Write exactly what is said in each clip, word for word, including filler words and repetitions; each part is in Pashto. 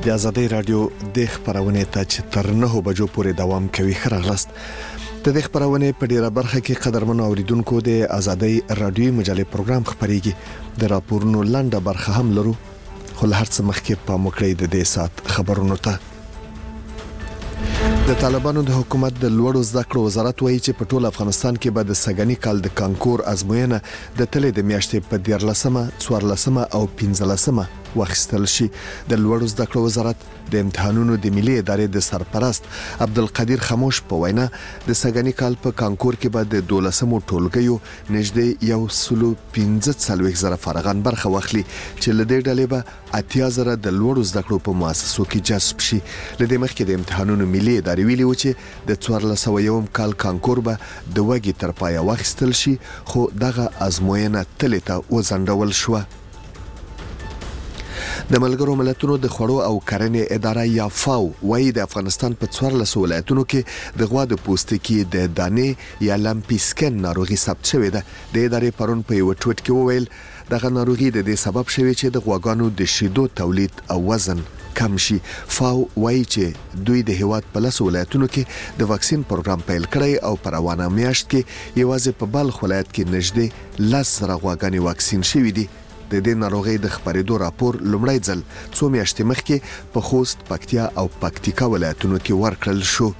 د آزادۍ رادیو د خبرونه ته چې تر نه بجو پورې دوام کوي. خراغلست د دې خبرونه په ډیره برخه کې قدرمن اوریدونکو د آزادۍ رادیو مجلې پروګرام خبريږي. د راپورونو لنډه برخه هم لرو، خو هر څه مخکې په موکړې د دې سات خبرونو ته. د طالبانو د حکومت د لوړو زده کړو وزارت وایي چې په ټول افغانستان کې به د سګنی کال د کانکور ازموینه د تلې د میاشتې په دیارلسمه، څوارلسمه او پنځلسمه واخیستل شي. د لوړو زده کړو وزارت د امتحانونو د ملي ادارې د سرپرست عبدالقدیر خاموش په وینا د سګنی کال په کانکور کې به د دولسمو ټولګیو نږدې یو سلو پنځه څلوېښت زره فارغان برخه واخلي چې لدې ډلې به اتیا زره د لوړو زده کړو په مؤسسو کې جذب شي. لدې مخکې د امتحانونو ملي ادارې ویلي و چې د څوارلس سوه یو کال کانکور به د وګي تر پایه واخیستل شي، خو دغه ازموینه تلې ته وځنډول شوه. د ملګرو ملتونو د خوړو او کرنې اداره یا فاو وايي د افغانستان په څوارلس ولایتونو کې د غوا د پوستکي د دانې یا لمپي سکن ناروغي ثبت شوې ده. د ادارې پرون په یو ټویټ کې وویل دغه ناروغي د دې سبب شوی چې د غواګانو د شیدو تولید او وزن کم شي. فاو وايي چې دوی د هیواد په لس ولایتونو کې د واکسین پروګرام پیل کړی او په روانه میاشت کې یوازې په بلخ ولایت کې نږدې لس زره غواګانې واکسین شوي دي. د دې ناروغي د خبرېدو راپور لومړی ځل څو میاشتې مخکې په خوست، پکتیا او پکتیکا ولایتونو کې ورکړل شو.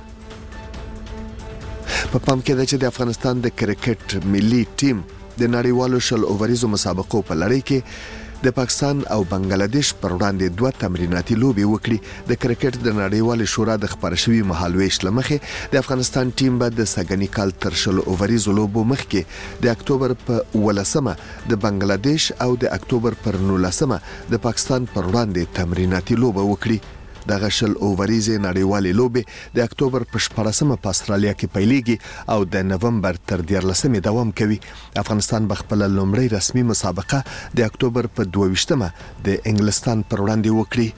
په پام کې ده چې د افغانستان د کرکټ ملي ټیم د نړیوالو شل اووریزو مسابقو په لړۍ کې د پاکستان او بنگلاديش پر وړاندې دوه تمریناتي لوبي وکړي. د کرکټ د نړیوال شورا د خبرشوي مهالويش لمخې د افغانستان ټیم به د سګنی کال تر شل اووریزو لوبو مخکې د اکتوبر په ولسمه د بنگلاديش او د اکتوبر پر نولسمه د پاکستان پر وړاندې تمریناتي لوبه وکړي. د غشل اووریزه نړیوالې لوبې د اکتوبر په شپږمه په استرالیا کې پیلېږي او د نومبر تر دیارلسمې دوام کوي. افغانستان بخپل لومړی رسمي مسابقه د اکتوبر په دوه ویشتمه د انګلستان پر وړاندې وکړي.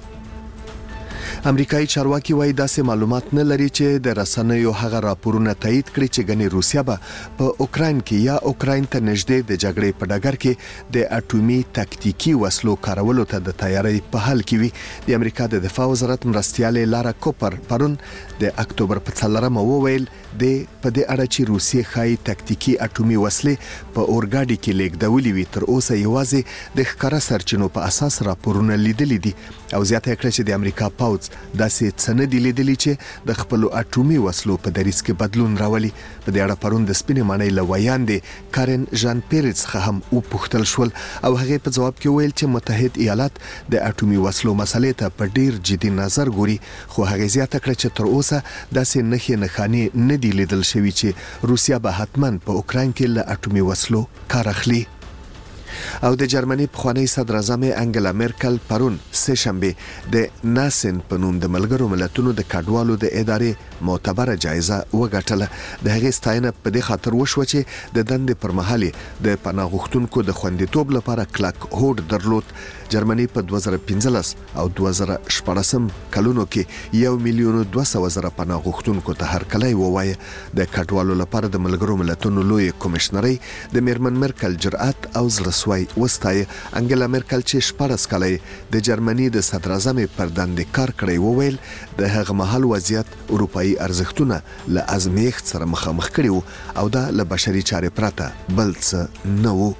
امریکایي چارواکي وايي داسې معلومات نه لري چې د رسنیو هغه راپورونه تایید کړي چې ګنې روسیا به په اوکراین کې یا اوکراین ته نږدې د جګړې په ډګر کې د اټومي تاکتیکي وسلو کارولو ته د تیاری په حال کې وي. د امریکا د دفاع وزارت مرستیاله لارا کوپر پرون د اکتوبر په څلورمه وویل د په دې اړه چې روسیې خای تاکتیکي اټومي وسلې په اورګاډي کې لیږدولې وي تر اوسه یوازې د ښکارا سرچینو په اساس راپورونه لیدلي دي او زیاته کړه چې د امریکا پاوځ داسې څه نه دی لیدلی چې د خپل اټومي وسلو په دریځ کې بدلون راولي. په دې اړه پرون د سپینې معنی لویاندې کارن ژان پیرز څخه هم وپوښتل شول او هغه په جواب کې ویل چې متحد ایالات د اټومي وسلو مسلې ته په ډیر جدي نظر ګوري، خو هغه زیاته کړه چې تر اوسه داسې نښې نښانې نه دی لیدل شوی چې روسیا به حتماً په اوکراین کې له اټومي وسلو کار اخلي. او د جرمني پخوانی صدر اعظم انګلا مرکل پرون سه شنبه د ناسن په نوم د ملګرو ملتونو د کډوالو د ادارې معتبره جایزه وګټله. د هغې ستاینه په دې خاطر وشوه چې د دندې پر مهال د پناه غوښتونکو د خوندیتوب لپاره کلک هوډ درلود. جرمني په دوه زره پنځلس او دوه زره شپږم کلونو کې یو میلیون دوه سوه زره پناه غوښتونکو ته هرکلی ووایه. د کډوالو لپاره د ملګرو ملتونو لوی کمشنري د میرمن مرکل جرأت او زړه وای وستای. انګلا مرکل چې شپږ کاله د جرمني د صدر اعظم پر دندې کار کړی وویل د هغه مهال وضعیت اروپאי ارزښتونه له ازمېښت سره مخامخ کړي او دا له بشري چارې پرته بل څه نه وو.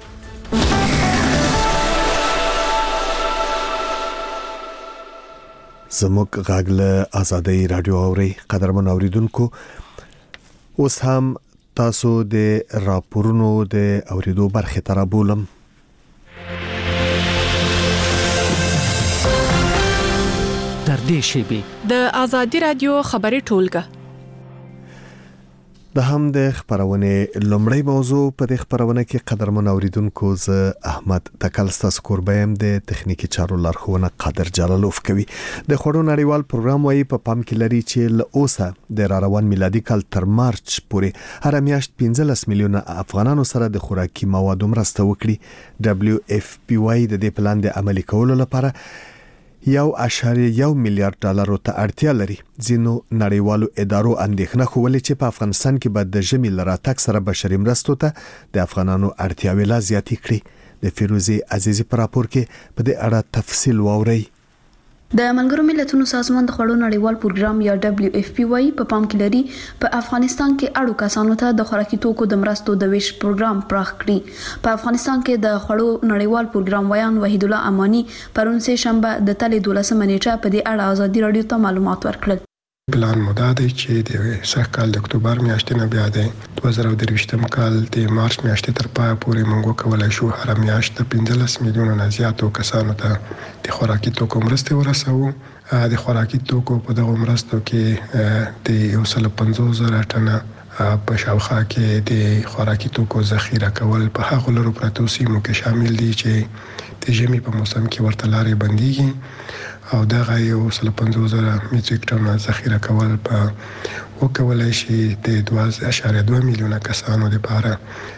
زموږ غږ له آزادۍ رادیو اوري. قدرمن اوریدونکو، اوس هم تاسو د راپورونو د اوریدو برخه ته رابولم. در دې شیبه د آزادۍ رادیو خبري ټولګه د هم د خبرونه لومړی موضوع په د خبرونه کې قدرمن اوریدونکو ز احمد تکلستاس کوربایم د تخنیکی چارو لارښوونه قادر جلالوف کوي. د خوړو نړیوال پروګرام وايي په پام کې لري چې ل اوسه د روان میلادي کال تر مارچ پورې هر میاشت پنځلس میلیونه افغانانو سره د خوراکي موادو مرسته وکړي. دبليو اف پی وايي د دې پلان د عملي کولو لپاره یو اشاریه یو میلیارډ ډالرو ته اړتیا لري. ځینو نړیوالو ادارو اندېښنه خوولې چې په افغانستان کې به د ژمي لراتګ سره بشري مرستو ته د افغانانو اړتیاوې لا زیاتې کړي. د فیروزي عزیزی پر راپور کې په دې اړه تفصیل واورئ. د ملګرو ملتونو سازمان د خوړو نړیوال پروګرام یا دبليو اف پی وايي په پام کې لري په افغانستان کې اړو کسانو ته د خوراکي توکو د مرستو د ویش پروګرام پراخ کړي. په افغانستان کې د خوړو نړیوال پروګرام ویان وحید الله امانی پرون سه شنبه د تلې دولسمه نیټه په دې اړه ازادي رادیو ته معلومات ورکړل. پلان مو دا دی چې د سږ کال د اکتوبر میاشتې نه بیا د دوه زره درویشتم کال د مارچ میاشتې تر پایه پورې موږ وکولای شو هر میاشت د پنځلس میلیونه نه زیاتو کسانو ته د خوراکي توکو مرستې ورسوو. د خوراکي توکو په دغه مرستو کې د یو سل پنځوس زره ټنه په شاوخوا کې د خوراکي توکو ذخیره کول په هغو لرو پرتو سیمو کې شامل دي چې د ژمي په موسم کې ورته لارې بنديږي او دغه یو سل پنځوس زره میټریک ټن ذخیره کول په وکولای شي د دوه اعشاریه دوه میلیونه کسانو لپاره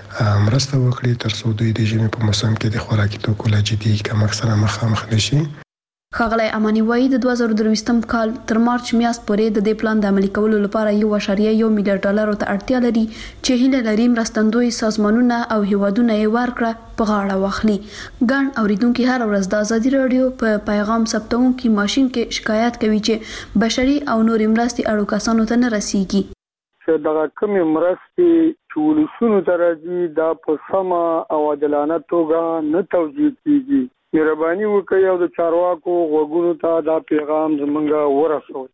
مرسته وکړي تر څو دوی د ژمي په موسم کې د خوراکي توکو له جدي کمښت سره مخامخ نشي. ښاغلی امانی وایي د دوه زره درویشتم کال تر مارچ میاشت پورې د دې پلان د عملي کولو لپاره یو اعشاریه یو میلیارډ ډالرو ته اړتیا لري چې هیله لري مرستندوی سازمانونه او هیوادونه یې ورکړه په غاړه واخلي. ګڼ اوریدونکو هر ورځ د ازادي رادیو په پیغام ثبتونکو ماشين کې شکایت کوي چې بشري او نوري مرستې اړو کسانو ته نه رسیږي. چې دغه کومې مرستې چې ولسونو ته راځي دا په سمه او عادلانه توګه نه توجیه کیږي. مهرباني وکړئ او د چارواکو غوږونو ته دا پیغام زمونږ ورسوئ.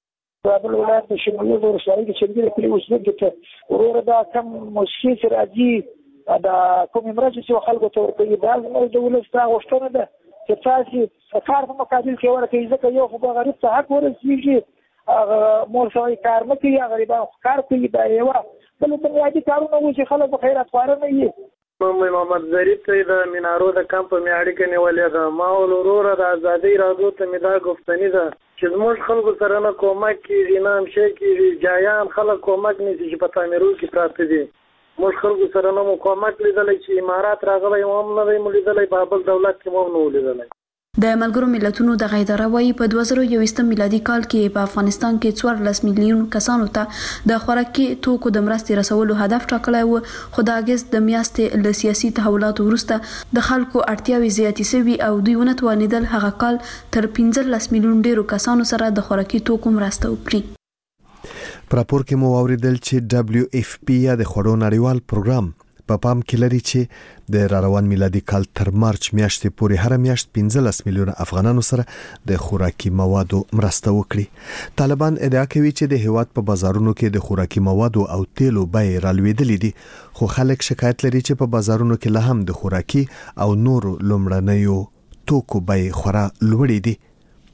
کابل ولایت د شمالي ولسوالۍ کې چې د کلی اوسېدونکو ته وروره دا کم موسسې چې راځي دا کومې مرستې چې خلکو ته ورکوي دا زموږ د ولس دا غوښتنه ده چې تاسې کار په مقابل کې ورکوي ځکه یو خو به غریب ته حق ورسېږي هغه مور سړی کار نه کوي غریبان کار کوي دا یوه بل بنیادي کارونه وو چې خلک په خیرات خواره نه وي. محمد ظریف ته د مینارو د کمپ په میاړي کې نیولې ده ما ولوروره د ازادي رادیو ته مې دا گفتنی ده چې زموږ خلکو سره نه کومک کیږي نه هم شي کیږي جایان خلک کومک نه شي په تعمیرو کې پراته دي. موږ خلکو سره نه مو کومک لیدلی چې امارات راغلی هم نه دی مو لیدلی بابل دولت کې هم نه و لیدلی. د ملګرو ملتونو د اداره وايي په دوه زره یوویشتم میلادي کال کې په افغانستان کې څوارلس میلیون کسانو ته د خوراکي توکو د مرستې رسولو هدف ټاکلی و خو د اګست د میاشتې له سیاسي تحولاتو وروسته د خلکو اړتیاوې زیاتې شوي او دوی ونه توانېدل هغه کال تر پنځلس میلیون ډیرو کسانو سره د خوراکي توکو مرسته وکړي. په راپور کې مو واوریدل چې دبليو اف پی یا د خوړو نړیوال پروګرام په پام کې لري چې د روان میلادي کال تر مارچ میاشتې پورې هر میاشت پنځلس میلیونه افغانانو سره د خوراکي موادو مرسته وکړي. طالبان ادعا کوي چې د هیواد په بازارونو کې د خوراکي موادو او تیلو بیې رالوېدلې دي خو خلک شکایت لري چې په بازارونو کې لا هم د خوراکي او نورو لومړنیو توکو بیې خورا لوړې دي.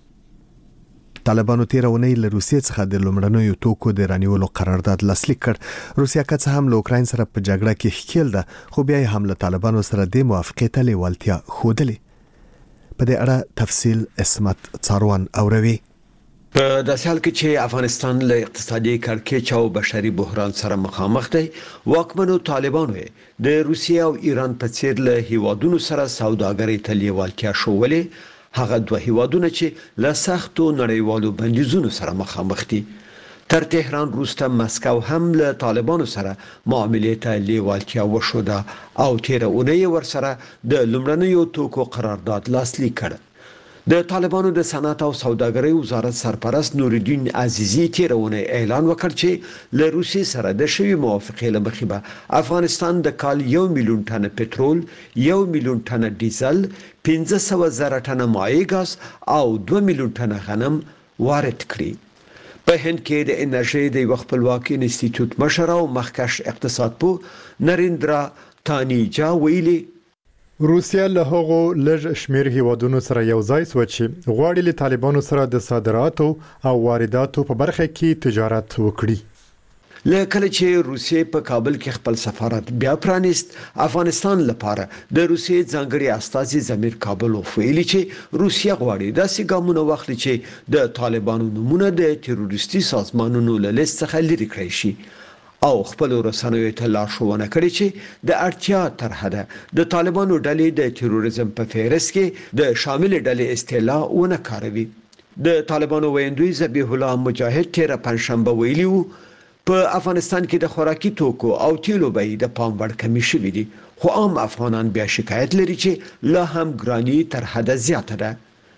طالبانو تیر اونۍ له روسیې څخه د لومړنیو توکو د رانیولو قرارداد لاسلیک کړ. روسیا که څه هم له اوکراین سره په جګړه کې ښکیل ده خو بیا یې هم له طالبانو سره د موافقې ته لیوالتیا ښودلې. په دې اړه تفصیل اسمت څاروان اوروي. په داسې حال کې چې افغانستان له اقتصادي کړکېچ او بشري بحران سره مخامخ دی واکمنو طالبانو د روسیې او ایران په څیر له هیوادونو سره سوداګرۍ ته لیوالتیا ښودلې هغه دوه هیوادونه چې له سختو نړیوالو بندیزونو سره مخامخ دي. تر تهران وروسته مسکو هم له طالبانو سره معاملې ته لیوالتیا وښوده او تیر اونۍ ورسره د لومړنیو توکو قرارداد لاسلیک کړ. د طالبانو د صنعت او سوداګرۍ وزارت سرپرست نورالدین عزیزی تیر اونۍ اعلان وکړ چې له روسیې سره د شوی موافقې له مخې به افغانستان د کال یو میلیون ټن پټرول، یو میلیون ټن ډیزل، پنځه سوه زره ټن مایع ګاز او دوه میلیون ټن غنم وارد کړي. په هند کې د انرژي د یو خپلواک انسټیټیوټ مشر او مخکښ اقتصاد پوه نریندرا تانیجا ویلي روسیا له هغو لږ شمیر هیوادونو سره یو ځای شو چې غواړي له طالبانو سره د صادراتو او وارداتو په برخه کې تجارت وکړي. لکه چې روسیې په کابل کې خپل سفارت بیا پرانیست افغانستان لپاره د روسیې ځانګړي استازي زمیر کابلوف ویلي چې روسیا غواړي داسې ګامونه واخلي چې د طالبانو نمونه د تروریستي سازمانونو له لیست څخه لرې کړی شي او خپل رسنیو ته لارښوونه کړې چې د اړتیا تر حده د طالبانو ډلې د تروریزم په فهرست کې د شامل ډلې اصطلاح ونه کاروي. د طالبانو ویندوی ذبیح الله مجاهد تیر پنځشنبه ویلي وو په افغانستان کې د خوراکي توکو او تیلو بیې د پام وړ کمی شوې دي خو عام افغانان بیا شکایت لري چې لا هم ګرانی تر حده زیاته ده.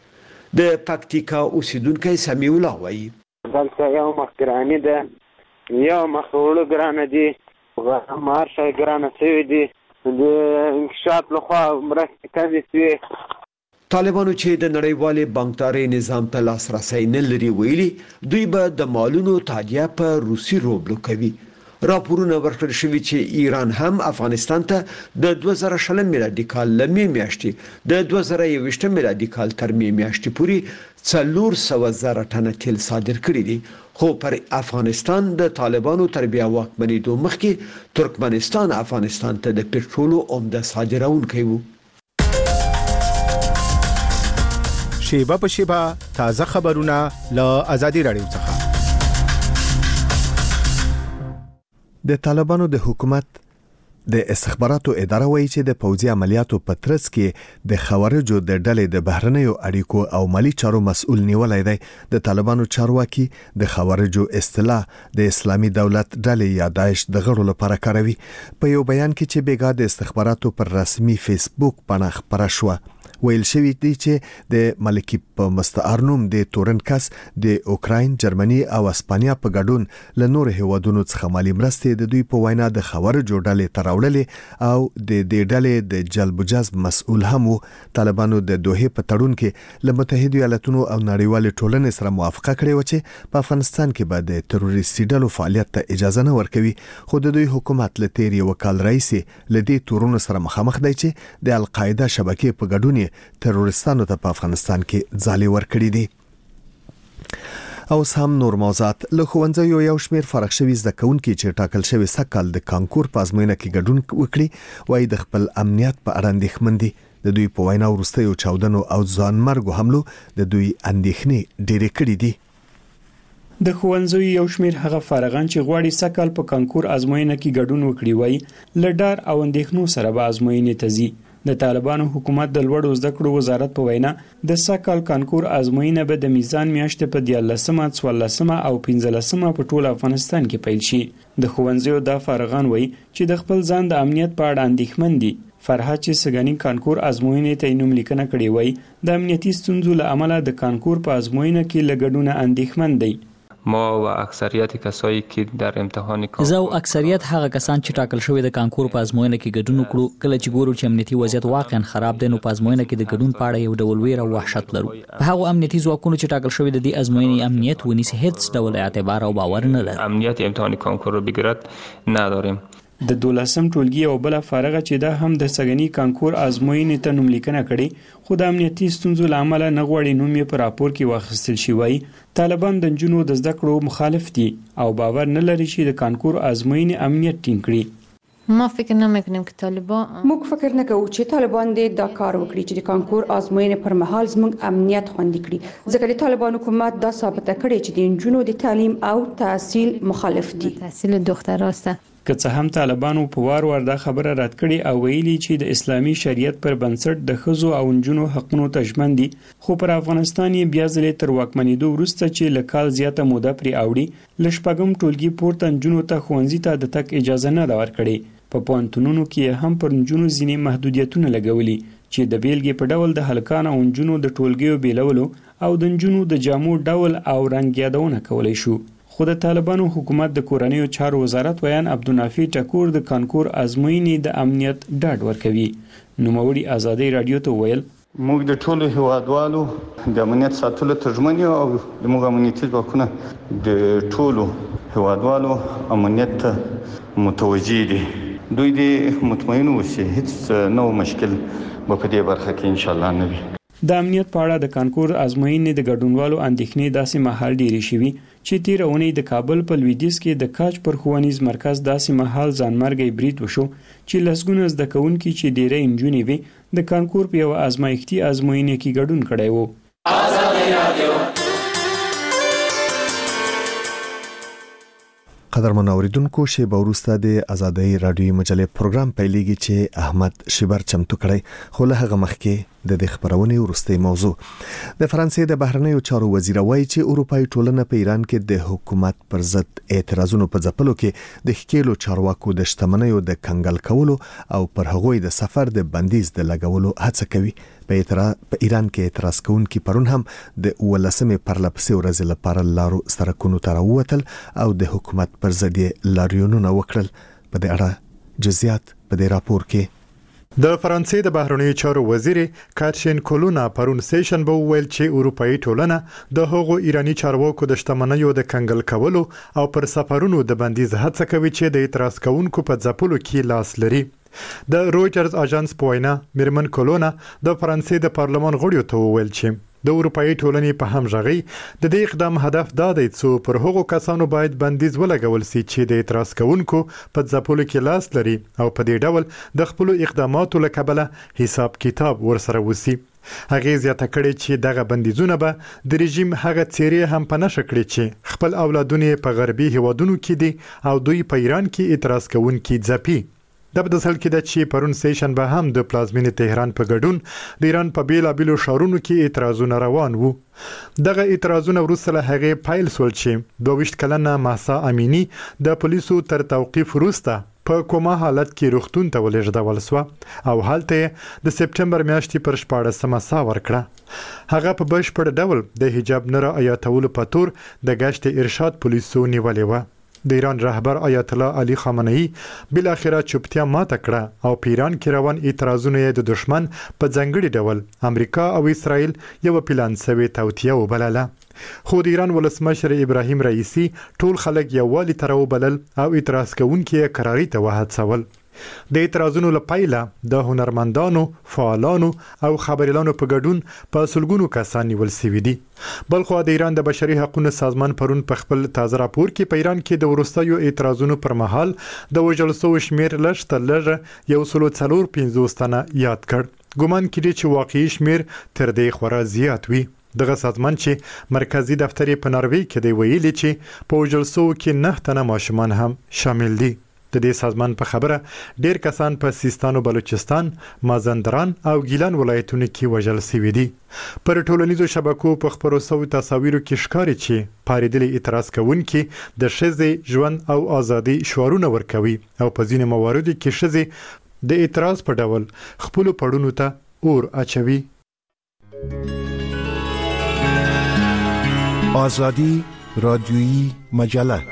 د پکتیکا اوسیدونکو سمیع الله وایي دلته یو مخګرانی ده یو مخوړو ګرانه دي مارشه ګرانه شوي دي د انکشاف لخوا مرستې کمې شوې. طالبانو چې د نړیوالې بانکدارۍ نظام ته لاسرسی نه لري ویلي دوی به د مالونو تادیه په روسي روبلو کوي. راپورونه ورکړل شوي چې ایران هم افغانستان ته د دوه زره شلم میلادي کال له مې میاشتې د دوه زره یوویشتم میلادي کال تر مې میاشتې پورې څلور سوه زره ټنه تیل صادر کړي دي، خو پر افغانستان د طالبانو تر بیا واکمنېدو مخکې ترکمنستان افغانستان ته د پټرولو عمده صادرونکی و. شیبه په شیبه تازه خبرونه له آزادي رادیو څخه. د طالبانو د حکومت د استخباراتو اداره وایي چې د پوځي عملیاتو په ترڅ کې د خوارجو د ډلې د بهرنیو اړیکو او مالی چارو مسؤل نیولای دی. د طالبانو چارواکي د خوارجو اصطلاح د اسلامي دولت ډلې یا داعش د غړو لپاره کاروي. په یو بیان کې چې بیګا د استخباراتو پر رسمي فیسبوک باندې خبره شوه ویل شوی دی چې د ملکی په مستعار نوم د تورن کس د اوکراین، جرمني او اسپانیا په ګډون له نور هیوادونو څخه مالی مرستې د دوی په وینا د خوارجو ډلې تراوړلې او د دې ډلې د جلب جذب مسؤل هم وو. طالبانو د دوحه په تړون کې له متحده ایالاتونو او نړیوال ټولنې سره موافقه کړې و چې په افغانستان کې به د تروریستي ډلو فعالیت ته اجازه نه ورکوي، خو د دوی حکومت له تیر یو کال راځي له دې تورونو سره مخامخ دی چې د القاعده شبکې په ګډون تروریستانو ته په افغانستان کې ځالې ورکړې دي. او سم نور موضوعات له ښوونځیو یو شمېر فارغ شوي زده کوونکي چې ټاکل شوی سکهال د کانکور په ازموینه کې ګډون وکړي وایي د خپل امنیت په اړه اندېښمن دي. د دوی په وینا وروستیو چاودنو او ځانمرګو حملو د دوی اندېښنې ډېرې کړې دي. د ښوونځیو یو شمېر هغه فارغان چې غواړي سکهال په کانکور ازموینه کې ګډون وکړي وایي له ډار او اندېښنو سره به ازموینې ته ځي. د طالبانو حکومت د لوړو زده کړو وزارت په وینا د سکهال کانکور ازموینه به د میزان میاشتې په دیارلسمه، څوارلسمه او پنځلسمه په ټول افغانستان کې پیل شي. د ښوونځیو د فارغان وایي چې د خپل ځان د امنیت په اړه اندېښمن دي. فرحت چې سګنی کانکور ازموینې ته نوم لیکنه کړې وای د امنیتي ستونزو له امله د کانکور په ازموینه کې لګډونه اندېښمن دي. ما و اکثریت کسایی که در امتحان کانکور زه او اکثریت هغه کسان چې ټاکل شوی د کانکور په ازموینه کې ګډون وکړو کله چې ګورو چې امنیتي وضعیت واقعا خراب دی نو په ازموینه کې د ګډون په اړه یو ډول ویره او وحشت لرو. په هغه امنیتي ځواکونو چې ټاکل شوی د دې ازموینې امنیت ونیسي هیڅ ډول اعتبار او باور نه لري. امنیت امتحان کانکور رو بگیرد نداریم. د دولسم ټولګي او بل فارغه چې دا هم د سګنی کانکور ازموینې ته نوم لیکنه کړي خو د امنیتي ستونزو له امله نه غواړي نوم یې په راپور کې واخیستل شي. وایي طالبان د نجونو د زده کړو مخالف دي او باور نه لري چې د کانکور ازموینې امنیت ټینګ کړي. ما فکر نمیکنیم که طالبان موږ فکر نه کوو چې طالبان دې دا کار وکړي چې د کانکور ازموینې پر مهال زموږ امنیت خوندي کړي ځکه د طالبان حکومت دا ثابته کړي چې د نجونو د تعلیم او تحصیل مخالف دي. تحصیل دختراسته که څه هم طالبانو په وار وار دا خبره رد کړي او ویلي چې د اسلامي شریعت پر بنسټ د ښځو او نجونو حقونو ته ژمن دي، خو پر افغانستان یې بیا ځلې تر واکمنېدو وروسته چې له کال زیاته موده پرې اوړي له شپږم ټولګي پورته نجونو ته ښوونځي ته د تګ اجازه نه ده ورکړې. په پوهنتونونو کې هم پر نجونو ځینې محدودیتونه لګولي چې د بیلګې په ډول د هلکانو او نجونو د ټولګیو بیلولو او د نجونو د جامو ډول او رنګ یادونه کولی شو. خو د طالبانو حکومت د کورنیو چارو وزارت ویان عبدالنافع ټکور د کانکور ازموینې د امنیت ډاډ ورکوي. نوموړي آزادۍ رادیو ته ویل موږ د ټولو هیوادوالو د امنیت ساتلو ته ژمن یو او زموږ امنیتي ځواکونه د ټولو هیوادوالو امنیت ته متوجه دي. دوی دې مطمئن اوسي هیڅ نو مشکل به په دې برخه کې ان شاء الله نه وي. د امنیت په اړه د کانکور ازموینې د ګډونوالو اندېښنې داسې مهال ډېرې شوي چې تېره اونۍ د کابل په لویدیځ کې د کاج پر ښوونیز مرکز داسې مهال ځانمرګی برید وشو چې لسګونه زده کوونکي چې ډېری نجونې وې د کانکور په یوه ازمایښتي ازموینې کې ګډون کړی و. قدرمن اوریدونکو شیبه وروسته د آزادۍ رادیوي مجلې پروګرام پیلېږي چې احمد شیبر چمتو کړی، خو له هغه مخکې د دې خبرونې وروستۍ موضوع د فرانسې د بهرنیو چارو وزیر وایي چې اروپایي ټولنه په ایران کې د حکومت پر ضد اعتراضونو په ځپلو کې د ښکېلو چارواکو د شتمنیو د کنګل کولو او پر هغوی د سفر د بندیز د لګولو هڅه کوي. په ایران کې اعتراض کوونکي پرون هم د ولسمې پرلپسې ورځې لپاره لارو سرکونو ته راووتل او د حکومت پر ضد لاریونونه وکړل. په دې اړه جزئیات په دې راپور کې. د فرانسې د بهرنیو چارو وزیر کاترین کولونا پرون سیشن به ویل چې اروپאי ټولنه د هغو ایرانی چارواکو د شتمنیو د کنګل کولو او پر سفرونو د بندیز هڅه کوي چې د اعتراض کوونکو په ځپلو کې لاس لري. د رويټرز اژانس په وینا میرمن کولونا د فرانسې د پارلمان غړیو ته ویل چې د اروپאי ټولنې په همغږي د دې اقدام هدف دا دی چې پر هغو کسانو باید بندیز ولګول شي چې د اعتراض کوونکو په ځپلو کې لاس لري او په دې ډول د خپل اقداماتو له کبله حساب کتاب ورسره وسی. هغه زیاته کړې چې دغه بندیزونه به د رژیم هغه څیرې هم په نشه کړي چې خپل اولادونه په غربي هیوادونو کې دي او دوی په ایران کې اعتراض کوونکي ځپي. د بدسل کې د چې پرون سیشن به هم د پلازمینې تهران په ګډون د ایران په بیلابیلو ښارونو کې اعتراضونه روان وو. دغه اعتراضونه وروسته له هغې پیل شول چې دوه ویشت کلنه مهسا امینی د پولیسو تر توقیف وروسته په کومه حالت کې روغتون ته ولېږدول شوه او هلته د سپټمبر میاشتې پر شپاړسمه ساه ورکړه. هغه په بشپړ ډول د حجاب نه رعایتولو په تور د ګشت ارشاد پولیسو نیولې وه. د ایران رهبر آیت الله علي خامنه‌ای بل اخره چوپتیا ماته کړه او په ایران کې روان اعتراضونه د دشمن په ځنګړي ډول امریکا او اسرائیل یو پلان سوي توتیه وبلله. خو د ایران ولسمشر ابراهیم رئیسی ټول خلک یووالي تر وبلل او اعتراض کوونکي قراري ته وهڅول. د اعتراضونو لپاره د هنرمندانو، فعالانو او خبريالانو په ګډون په سلګونو کسان نیول شوي دي. بلخو د ایران د بشري حقوقو سازمان پرون په خپل تازه راپور کې په ایران کې د ورستیو اعتراضونو پر مهال د وژل شوو شمیر لږ تر لږه یو سل څلور پنځوس تنه یاد کړ. ګومان کړي چې واقعي شمیر تر دې خورا زیات وي. دغه سازمان چې مرکزی دفتر په ناروې کې دی ویلي چې په وژل شوو کې نه تنه ماشومان هم شامل دي. د دې سازمان په خبره ډیر کسان په سیستان او بلوچستان، مازندران او ګیلان ولایتونو کې وژل شوي دي. پر ټولنیزو شبکو په خبرو شوو تصاویرو کې ښکاري چې پاریدلي اعتراض کوونکي د ښځې ژوند او ازادي شعارونه ورکوي او په ځینې مواردو کې ښځې د اعتراض په ډول خپل پړونو ته اور اچوي. آزادی رادیویی مجله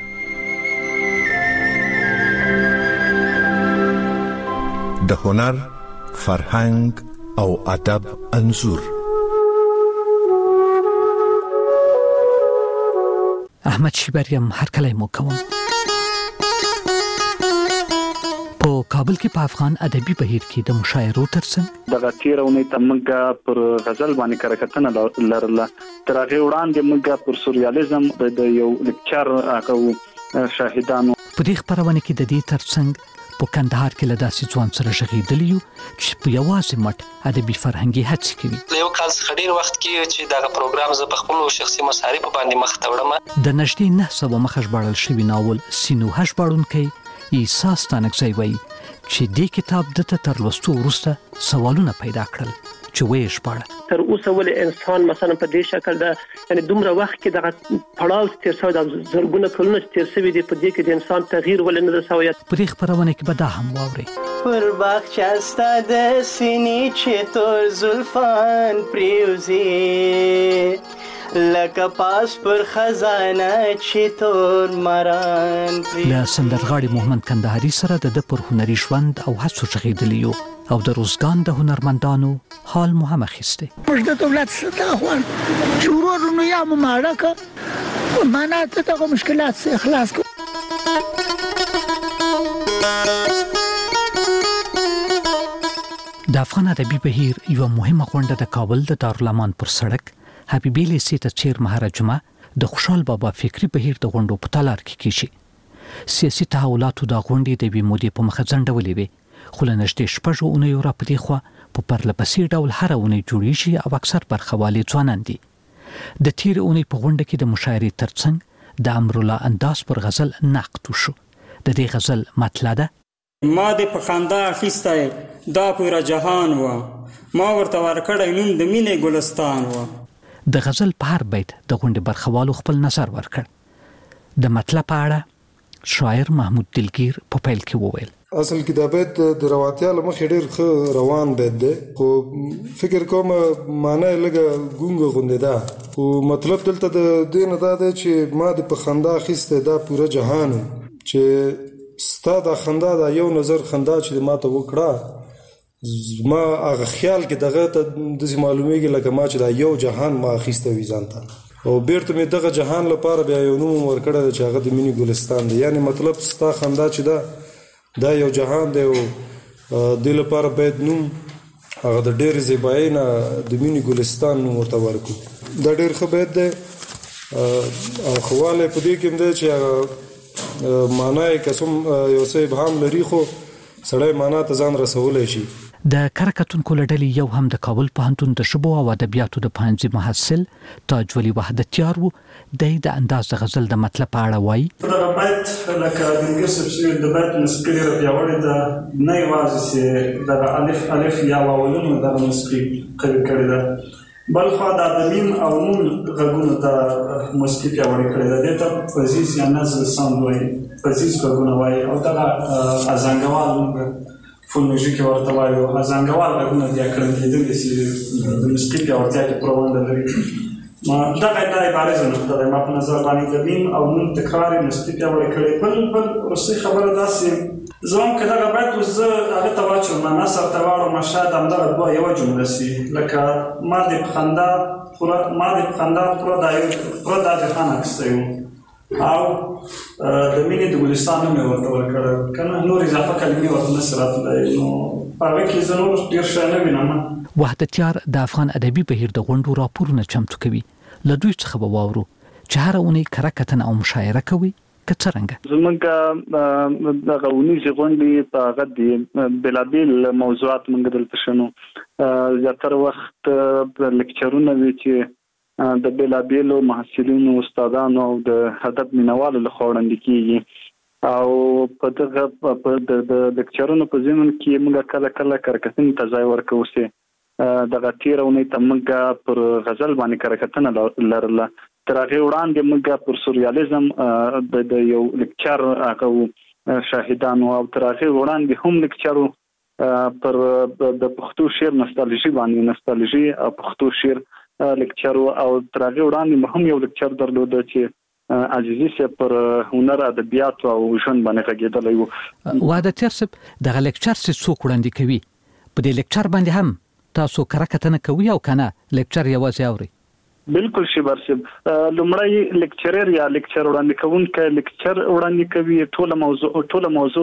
د هنر، فرهنګ او ادب انځور. احمد شیبریم هر کله مو کوم. په کابل کې په افغان ادبي بهیر کې د مشاعرو ترڅنګ دغه تیرونه تمګه پر غزل باندې کرکټنه لرله. تر هغه وړاندې موږ پر سورياليزم د یو لیکچر هغه شاهدانو. په دې خبرونه کې د دې ترڅنګ په کندهار کې له داسې ځوان سره شغېدلی یو چې په یوازې مټ ادبي فرهنګي هڅې کوي. له یو کال څخه ډېر وخت کې چې دغه پروګرام زه په خپلو شخصي مصارفو باندې مخ ته وړم. د نږدې نه سوه مخه ژباړل شوي ناول سینوهه ژباړونکی عیسی ستانکزی وایي چې دې کتاب دته تر لوستو وروسته سوالونه پیدا کړل چې وایي ژباړه. تر اوسه ولې انسان مثلا په دې شکل د یعنی دومره وخت کې دغه پړاو تیر شوی د زرګونه کلونه تیر شوی دی په دې کې د انسان تغییر ولې نه شوی. په دې خبرونه کې به دا هم واوري. پر باغچه ستا د سینې چې تور زلفان پریوزي لکه پاس پر خزانه چې تور ماران پریوزي. له سندرغاړي محمد کندهاري سره د د پر هنري ژوند او هڅو شغېدلی یو او د روزګان د هنرمندانو حال مو هم اخیسته. موږ د دولت څخه خوان چې ورورونو یا مو ماړه معنا ته دغه مشکلات څخه خلاص کو. د افغان ادبي بهیر یو مهمه غونډه د کابل د دارالامان پر سړک حبیبي لیسې ته چیر مهاراج جمعه د خوشحال بابا فکری بهیر د غونډو په تالار کې کیږي. سیاسي تحولاتو د غونډې د وی مودې په مخه ځنډولې وي خو له نږدې شپږو اونیو را پدې خوا په پرلپسې ډول هره اونۍ جوړیږي او اکثر برخوالې ځوانان دي. د تیر اونۍ په غونډه کې د مشاعرې ترڅنګ د امرالله انداز پر غزل نقد وشو. د دې غزل مطلع ده: ما د په خندا اخیستی دا پوره جهان و، ما ورته ورکړی نوم د مینې ګلستان و. د غزل په هر بیت د غونډې برخوالو خپل نظر ورکړ. د مطلب په اړه شاعر محمود دلگیر په پیل کې وویل: اصل کتابت د رواتیا لمخې ډېر ښه روان بید دی خو فکر کوم معنی لږه ګونګه غوندې ده خو مطلب دلته د دې نه دا دی چې ما د په خندا اخیستی دا پوره جهان چې ستا دا خندا دا یو نظر خندا چې ما ته وکړه ما هغه خیال کې دغه ته داسې معلومیږي لکه ما چې دا یو جهان ما اخیستی وي ځان ته او بیرته مې دغه جهان لپاره بیا یو نوم ورکړی دی چې هغه د مینې ګلستان دی یعنی مطلب ستا خندا چې ده دا یو جهان دی او دې لپاره باید نوم هغه د ډېرې زیبایۍ نه د مینې ګلستان نوم ورته ورکړو دا ډېر ښه بیت دی او ښه والی په دې کې هم دی چې هغه معنا یې که څوم یو څه ابهام لري خو سړی معنا ته ځان رسولی شي د کره کتونکو له ډلې یو هم د کابل پوهنتون د ژبو او ادبیاتو د پوهنځي محصل تاج ولی وحدتیار و دی د انداز د غزل د مطلب په اړه وایي دغه بیت لکه د انګلیس په د بیت موسیقي ډېره پیاوړې ده نه یوازې چې دغه الف الف یا واولونو دغه موسیقي قوي کړې ده بلخوا د ادبین او نون غږونو ته موسیقي پیاوړې کړې ده دې ته فزیز یا نزل ساوند وایي فزیز غږونه وایي او دغه ازنګوال موږ فونولوژیکي ورته وایو ازنګوال غږونه بیا کړل کېدلی چې د موسیقي پیاوړتیا کې پوره ونډه لري دغه دا عبارض نقطه ده ما په نظر باندې تدوین او نون تکرار یې موسیقي پیاوړې کړې بل بل وروستۍ خبره داسې زه هم که دغه بیت اوس زه هغې ته واچوم نثر ته واړم شاید همدغه دوه یوه جمله سي لکه ما دې په خندا پوره ما دې په خندا پوره دا جهان اخیستی و او د مینې د ګلستان نوم یې ورته ورکړی که نه نور اضافه کلمې ورته نسي راتلی نو په هغې کې زه نور ډېر شی نه وینم وحدتیار د افغان ادبي بهیر د غونډو راپورونه چمتو کوي له دوی څخه به واورو چې هره اونۍ کره کتنه او مشاعره کوي که څرنګه زمونږ دغه اونیزې غونډې په هغه د بېلابېل موضوعات موږ دلته شنو زیاتره وخت لیکچرونه وي چې د بېلابېلو محصلینو استادانو او د ادب مینوالو لخوا وړاندې کېږي او په دغه د لیکچرونو په ضمن کې موږ کله کله کره کتنې ته ځای ورکوو چې دغه تېره اونۍ ته موږ پر غزل باندې کره کتنه لرله تر هغې وړاندې موږ پر سوریالیزم د یو لیکچر هغه شاهدانو او تر هغې وړاندې هم لیکچر پر د پښتو شعر نستالژي باندې نستالژي او پښتو شعر لیکچر او تر هغې وړاندې هم یو لیکچر درلوده چې عزیزي صاحب پر هنر ادبیات او ژوند باندې غږېدلی و وحدتیار صاحب دغه لیکچر چې څوک وړاندې کوي په دې لیکچر باندې هم تاسو کره کتنه کوي او که نه لیکچر یوازې اورئ بالکل شیبر صاحب لومړی لیکچرر یا لیکچر وړاندې کوونکی لیکچر وړاندې کوي ټوله موضوع ټوله موضوع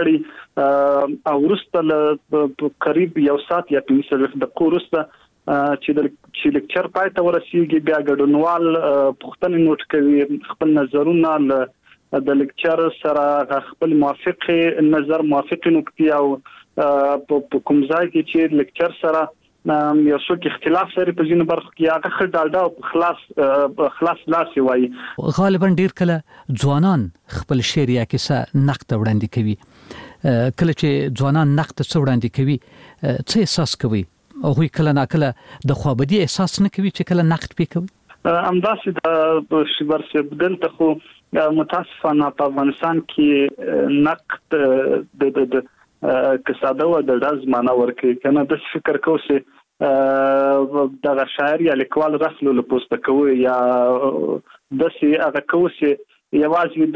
رانغاړي او وروسته له قریب یو ساعت یا پنځه څلوېښت دقیقو وروسته چې د چې لیکچر پای ته ورسیږي بیا ګډونوال پوښتنې نوټ کوي خپل نظرونه له د لیکچر سره خپل موافق نظر موافق نقطې او په کوم ځای کې چې لیکچر سره یو څوک اختلاف لري په ځینو برخو کې هغه ښه ډاډه او خلاص خلاص لاس وایي غالبا ډیر کله ځوانان خپل شعر یا کیسه نقد وړاندې کوي کله چې ځوانان نقد څه وړاندې کوي څه احساس کوي او هی کله ناکله د خوابدي احساس نه کوي چې کله نقد پې کوي همداسې د شیبر صاحب دلته خو متاسفانه په افغانستان کې نقد د که ساده و د ډز معنا ورکوي که نه داسې فکر کوو چې دغه شاعر یا لیکوال رسلو له پوسته کوو یا داسې هغه کوو چې یوازې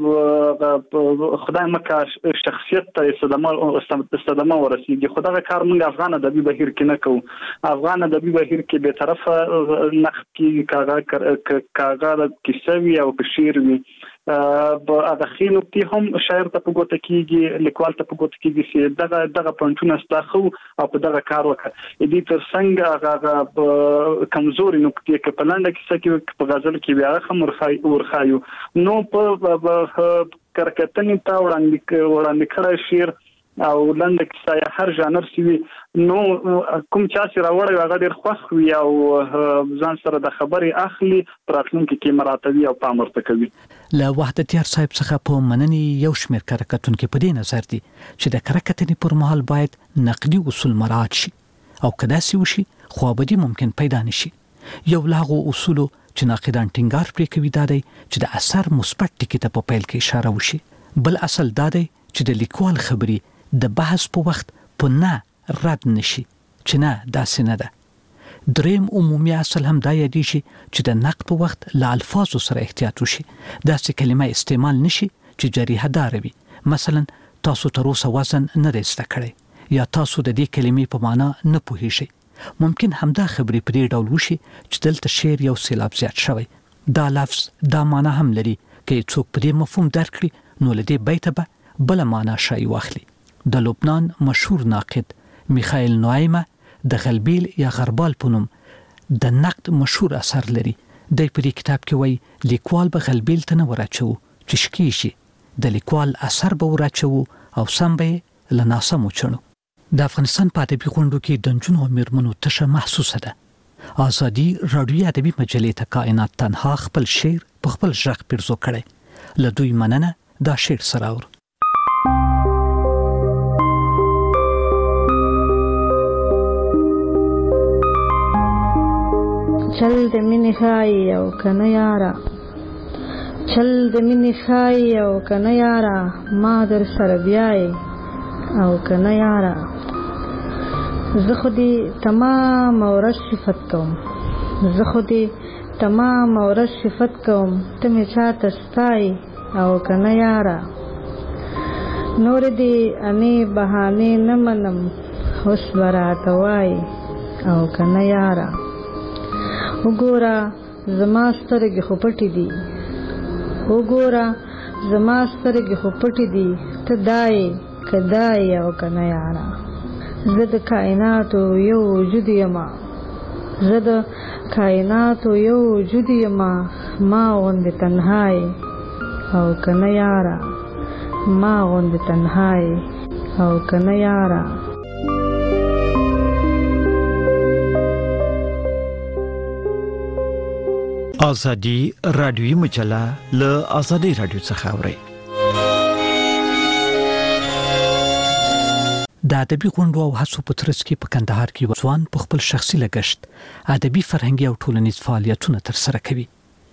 د خدای مکه شخصیت ته صدمه صدمه ورسیږي خو دغه کار موږ افغان ادبي بهیر کې نه کوو افغان ادبي بهیر کې بې طرفه نقد کېږي کاغه کیسه وي او که شعر وي هغه ښې نقطې هم شاعر ته په ګوته کېږي لیکوال ته په ګوته کېږي چې دغه دغه پوینټونه ستا ښه او په دغه کار وکړه دې تر څنګ هغه کمزوري نقطې که په لنډه کیسه کې په غزل کې بیا هغه هم ورښایو نو په کره کتنې ته وړاندې کړی شعر او لنډه کیسه یا هر ژانر چې وي نو کوم چا چې راوړی هغه ډېر خوښ وي او ځان سره د خبرې اخلي په راتلونکي کې مراتبي او پام ورته کوي له وحدتیار صاحب څخه په مننې یو شمېر کره کتونکي په دې نظر دي چې د کره کتنې پر مهال باید نقدي اصول مراعات شي او که داسې وشي خوابدي ممکن پیدا نه شي یو له هغو اصولو چې ناقدان ټینګار پرې کوي دا دی چې د اثر مثبت ټکي ته په پیل کې اشاره وشي بل اصل دا دی چې د لیکوال خبرې د بحث په وخت په نه رد نشي چې نه داسې نه ده. دریم عمومي اصل هم دا یادی شي چې د نقد په وخت له الفاظو سره احتیاط وشي. داسې کلمه استعمال نشي چې جریحه دار وي. مثلا تاسو تر اوسه وزن نه دی زده کړی یا تاسو د دې کلمې په معنا نه پوهیږئ. ممکن همدا خبرې په دې ډول وشي چې دلته شعر یو سیلاب زیات شوی. دا لفظ دا معنا هم لري که څوک په دې مفهوم درک کړي نو له دې بیته به بل معنا شای واخلي. د لبنان مشهور ناقد میخائیل نوایمه د غلبیل یا غربال په نوم د نقد مشهور اثر لري. د په دې کتاب کې وایي لیکوال به غلبیل ته نه ورچو چې شکی شي، د لیکوال اثر به ورچو او سم به له ناسمو چڼو. د افغانستان په ادبي غونډو کې د نجونو او میرمنو تشه محسوسه ده. آزادي راډیو ادبي مجلې ته کائنات تنها خپل شعر په خپل ژغ پیرزو کړی. له دوی مننه. دا شعر سره اور چل د مینې ښایي او کنه یاره، چل د مینې ښایي او کنه یاره، ما در سره بیایې او کنه یاره. زه خو دې تمام ورځ صفت کوم، زه خو دې تمام ورځ صفت کوم، ته مې چاته ستایي او کنه یاره. نور دې انې بهانې نه منم، اوس به راته وایي او کنه یاره. وګوره زما سترګې خو پټې دي، وګوره زما سترګې خو پټې دي، ته دایې که دایې او کنه یاره. زه د کائناتو یو وجود یما، زه د کائناتو یو وجود یما، ما غوندې تنهایی او کنه یاره، ما غوندې تنهایی او کنه یاره. آزادي رادیوي مجله له آزادي رادیو څخه اورئ. د ادبي غونډو او هڅو په ترڅ کې په کندهار کې ځوان په خپل شخصي لګښت ادبي فرهنګي او ټولنیز فعالیتونه ترسره کوي.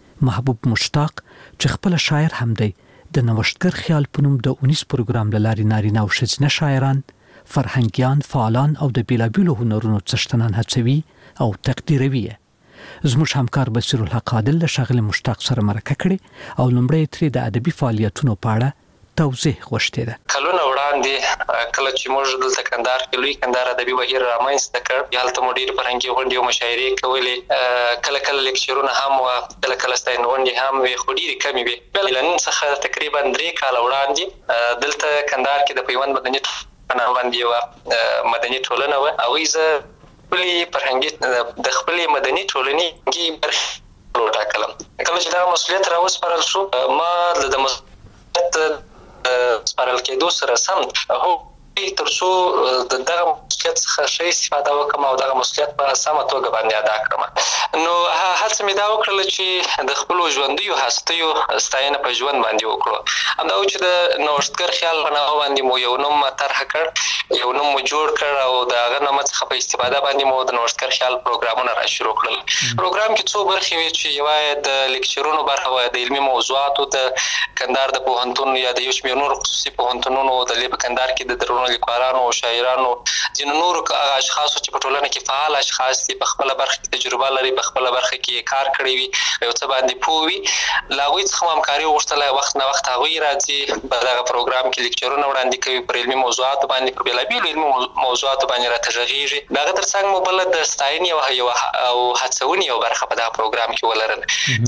محبوب مشتاق چې خپل شاعر هم دی، د نوښتګر خیال په نوم د اونیس پروګرام له لارې نارینه او ښځینه شاعران، فرهنګیان، فعالان او د بیلابیلو هنرونو څښتنان هڅوي او تقدیروي. زموږ همکار بصیر الحق عادل له ښاغلي مشتاق سره مرکه کړې او لومړی ترې د ادبي فعالیتونو په اړه توضیح غوښتې ده. کلونه وړاندې کله چې موږ دلته کندهار کې لوی کندهار ادبي بهیر رامنځته کړ، هلته مو ډېرې فرهنګي غونډې او مشاعرې کولې، کله کله لیکچرونه هم وه، کله کله ستاینغونډې هم وې، خو ډېرې کمې وې. له نن څخه تقریبا درې کاله وړاندې دلته کندهار کې د پیوند مدني ټولنه باندې یوه مدني ټولنه وه. هغوی زه خپلې فرهنګي د خپلې مدني ټولنې برخې وټاکلم. کله چې دغه مسؤلیت راوسپارل شو، ما د مسؤلیت سپارل کېدو سره سم هو تر څو د دغه مسؤلیت څخه ښه استفاده وکړم او دغه مسؤلیت په سمه توګه باندې ادا کړم. نو هڅه مې دا وکړله چې د خپلو ژوندیو هستیو ستاینه په ژوند باندې وکړو. همدا و چې د نوښتګر خیال په نامه باندې مو یو نوم طرحه کړ، یو نوم مو جوړ کړ او د هغه نامه څخه په استفاده باندې مو د نوښتګر خیال پروګرامونه را شروع کړل. پروګرام کې څو برخې وې چې یوه د لیکچرونو برخه وه، د علمي موضوعاتو، د کندهار د پوهنتون یا د یو شمېر نورو خصوصي پوهنتونونو د کندهار کې د درونو لیکوالانو او شاعرانو، ځینو نورو اشخاصو چې په ټولنه کې فعال اشخاص دي، په خپله برخه کې تجربه لري، په خپله برخه کې کار کړی وي، یو څه باندې پوه وي، له هغوی څخه مو همکاري وغوښتله. وخت نه وخت هغوی راځي په دغه پروګرام کې لیکچرونه وړاندې کوي، پر علمي موضوعاتو باندې، پر بېلابېلو علمي موضوعاتو باندې راته غږېږي. د هغه تر څنګ مو بله د ستاینې او هڅونې یو برخه په دغه پروګرام کې ولرل،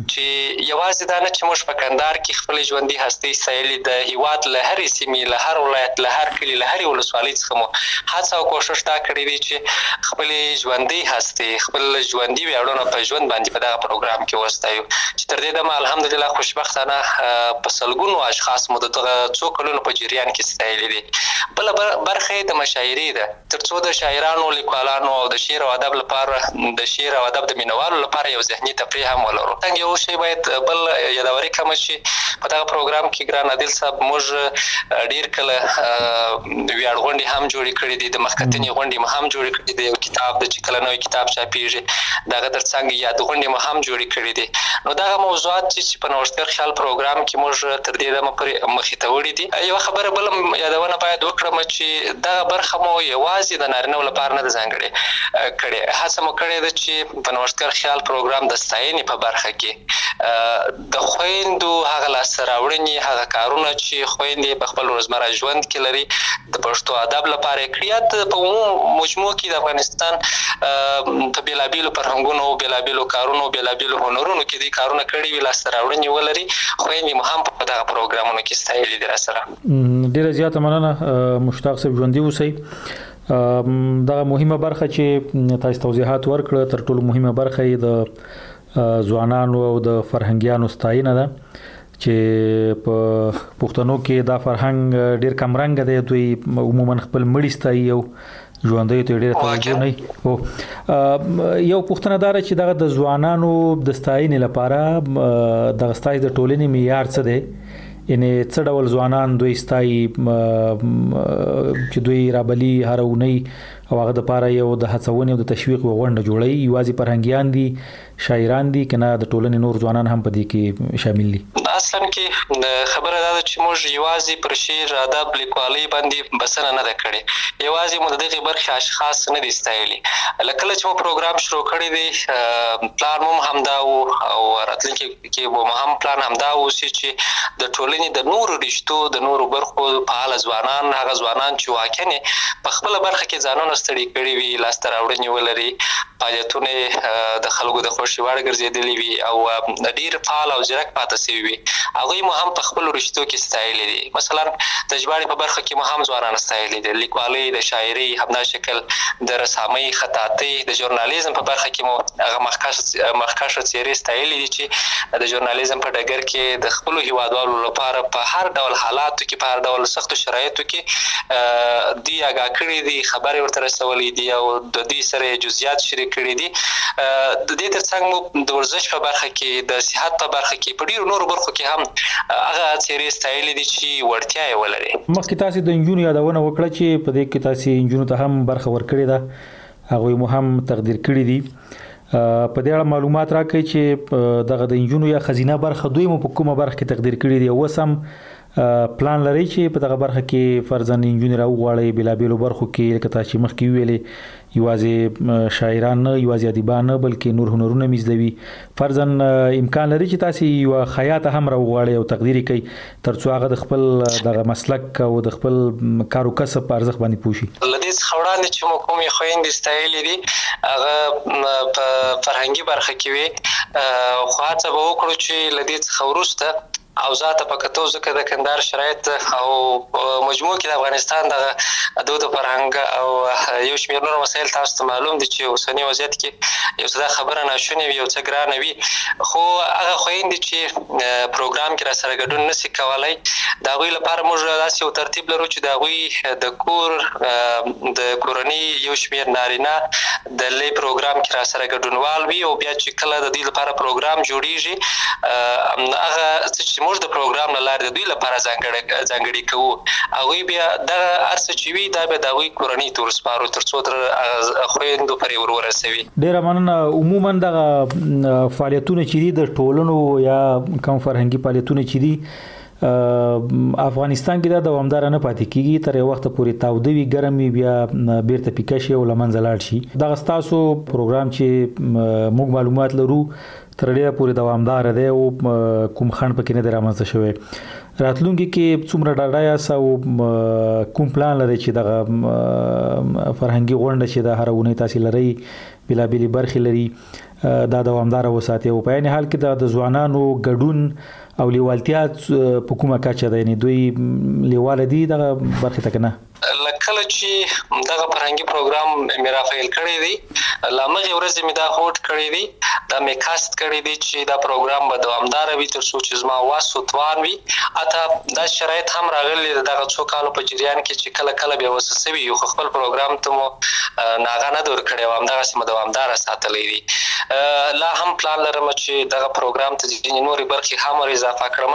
چې یوازې دا نه چې موږ په کندهار کې خپلې ژوندي هستۍ ستایلې، د هېواد له هرې سیمې، له هر ولایت، له هر کلي، له هرې ولسوالۍ څخه مو هڅه او کوښښ دا کړی دی چې خپلې ژوندۍ هستې، خپل ژوندي ویاړونه په ژوند باندې په دغه پروګرام کې وستایو، چې تر دې دمه الحمدلله خوشبختانه په سلګونو اشخاص مو د دغه څو کلونو په جریان کې ستایلي دي. بله برخه یې د مشاعرې ده، تر څو د شاعرانو، لیکوالانو او د شعر او ادب لپاره، د شعر او ادب د مینوالو لپاره یو ذهني تفریح هم ولرو. څنګه یو شی باید بل یادوري کمه شي. په دغه پروګرام کې ګران عادل صاحب موږ ډېر کله ویاړ غونډې هم جوړې کړې دي، د مخکتنۍ کتنې غونډې مهم جوړ کړي دي، کتاب د چې کله نوې کتاب چاپیږي دغه ترڅنګ یاد غونډې مهم جوړ کړي دي. نو دغه موضوعات چې په نوښتګر خیال پروګرام کې موږ تر دې دمه پورې مخې ته وړي دي. یو خبره بل یادونه باید وکړم چې دغه برخه مو یوازې د نارینه لپاره نه ده ځانګړې کړې، هڅه مو کړې ده چې په نوښتګر خیال پروګرام د ستاینې په برخه کې د خویندو هغه لاسته راوړنې، هغه کارونه چې خویندې په خپل روزمره ژوند کې لري د پښتو ادب لپاره کړي، په عموم مجموع کې د افغانستان په بېلابېلو فرهنګونو، بېلابېلو کارونو، بېلابېلو هنرونو کې دې کارونه کړي وي، لاسته راوړنې ولري، خویندې مو هم په دغه پروګرامونو کې ستایلي دي. راسره ډېره زیاته مننه مشتاق صاحب، ژوندي اوسئ. دغه مهمه برخه چې تاسو توضیحات ورکړه تر ټولو مهمه برخه یې د ځوانانو او د فرهنګیانو ستاینه ده چې په پښتنو کې دا فرهنګ ډېر کم رنګ دی، دوی عموما خپل مړي ستایي او ژوندۍ ته ډېره توجه نه کوي. یو پوښتنه دا ده چې دغه د ځوانانو د ستاینې لپاره دغه ستایي د ټولنې معیار څه دی؟ یعنې څه ډول ځوانان دوی ستایي چې دوی رابلي هره اونۍ او هغه دپاره یو د هڅونې او د تشویق یوه غونډه جوړوي؟ یوازې فرهنګیان دي، شاعران دي، که نه د ټولنې نور ځوانان هم په دې کې شامل دي؟ اصلا کې خبره دا ده چې موږ یوازې پر شعر، ادب، لیکوالۍ باندې بسنه نه ده کړې، یوازې مو د دغې برخې اشخاص نه دي ستایلي. له کله چې مو پروګرام شروع کړی دی پلان مو هم همدا و او راتلونکي کې به مو هم پلان همدا اوسي چې د ټولنې د نورو رشتو، د نورو برخو فعاله ځوانان، هغه ځوانان چې واقعا په خپله برخه کې ځانونه ستړي کړي وي، لاسته راوړنې ولري، فعالیتونه د خلکو د خوښې وړ ګرځېدلي وي او ډېر فعال او ځیرک پاتې شوي وي، هغوی مو هم په خپلو رشتو کې ستایلي دي. مثلا د ژباړې په برخه کې مو هم ځوانان ستایلي دي، لیکوالۍ، د شاعرۍ، همدا شکل د رسامۍ، خطاطۍ، د ژورنالیزم په برخه کې مو هغه مخکښه څېرې ستایلي دي چې د ژورنالیزم په ډګر کې د خپلو هیوادوالو لپاره په هر ډول حالاتو کې، په هر ډول سختو شرایطو کې دوی آګاه کړي دي، خبرې ورته رسولي دي او د دوی سره جزئیات شریک کړي دي. د دې ترڅنګ مو د ورزش په برخه کې، د صحت په برخه کې، په ډېرو نورو برخو کې هم هغه څېرې ستایلي دي چې وړتیا یې ولري. مخکې تاسې د نجونو یادونه وکړه چې په دې کې تاسې نجونو ته هم برخه ورکړې ده، هغوی مو هم تقدیر کړي دي. په دې اړه معلومات راکړئ چې دغه د نجونو یا ښځینه برخه دوی مو په کومه برخه کې تقدیر کړي دي، اوس هم پلان لرئ چې په دغه برخه کې فرضاً نجونې راوغواړئ بېلابېلو برخو کې، لکه تاسو چې مخکې وویلې یوازې شاعران نه، یوازې ادیبان نه، بلکې نور هنرونه مې زده وي. فرضاً امکان لري چې تاسو یوه خیاطه هم راوغواړئ او تقدیر یې کوئ تر څو هغه د خپل دغه مسلک او د خپل کار او کسب په ارزښت باندې پوه شي؟ له دې څخه وړاندې چې مو کومې خویندې ستایلې دي هغه په فرهنګي برخه کې وي، خو هڅه به وکړو چې له دې څخه وروسته او ذاته په کتو ځکه د کندهار شرایط او مجموع کې د افغانستان دغه دود او فرهنګ او یو شمېر نور مسایل تاسو ته معلوم دي چې اوسني وضعیت کې یو څه دا خبره ناشونې وي، یو څه ګرانه وي، خو هغه خویندې چې پروګرام کې راسره ګډون نشي کولی د هغوی لپاره موږ داسې یو ترتیب لرو چې د هغوی د کور د کورنۍ یو شمېر نارینه د لې پروګرام کې راسره ګډونوال وي او بیا چې کله د دې لپاره پروګرام جوړیږي هغه څه موږ د پروګرام له لارې د دوی لپاره ځانګړی ځانګړي کوو، هغوی بیا دغه هر څه چې وي دا بیا د هغوی کورنۍ ته ورسپارو تر څو تر خویندو پورې ور ورسوي. ډېره مننه. عموما دغه فعالیتونه چې دي د ټولنو یا کوم فرهنګي فعالیتونه چې دي افغانستان کې دا دوامدار نه پاتې کیږي، تر یو وخت پورې تاوده وي، ګرم وي، بیا بیرته پیکه شي او له منځه لاړ شي. دغه ستاسو پروګرام چې موږ معلومات لرو تر ډېره پورې دوامدار دی او کوم خنډ پکې نه دی رامنځته شوی. راتلونکي کې څومره ډاډه یاست او کوم پلان لرئ چې دغه فرهنګي غونډه چې د هره اونۍ تاسې لرئ بېلابېلې برخې لري دا دوامداره وساتئ او په عین حال کې د ځوانانو ګډون او لیوالتیا په کومه کچه ده؟ یعنې دوی لیواله دي دغه برخې ته که نه؟ کله چې دغه فرهنګي پروګرام مې رافیل کړی دی، له همغې ورځې مې دا هوډ کړی دی، دا مې کاست کړی دی چې دا پروګرام به دوامداره وي تر څو چې زما وس و توان وي. حتی دا شرایط هم راغلي د دغه څو کالو په جریان کې چې کله کله بې وسه شوي یو، خو خپل پروګرام ته مو ناغه نه دور کړی او همدغسې مو دوامداره ساتلی دی. لا هم پلان لرم چې دغه پروګرام ته ځینې نورې برخې هم ور اضافه کړم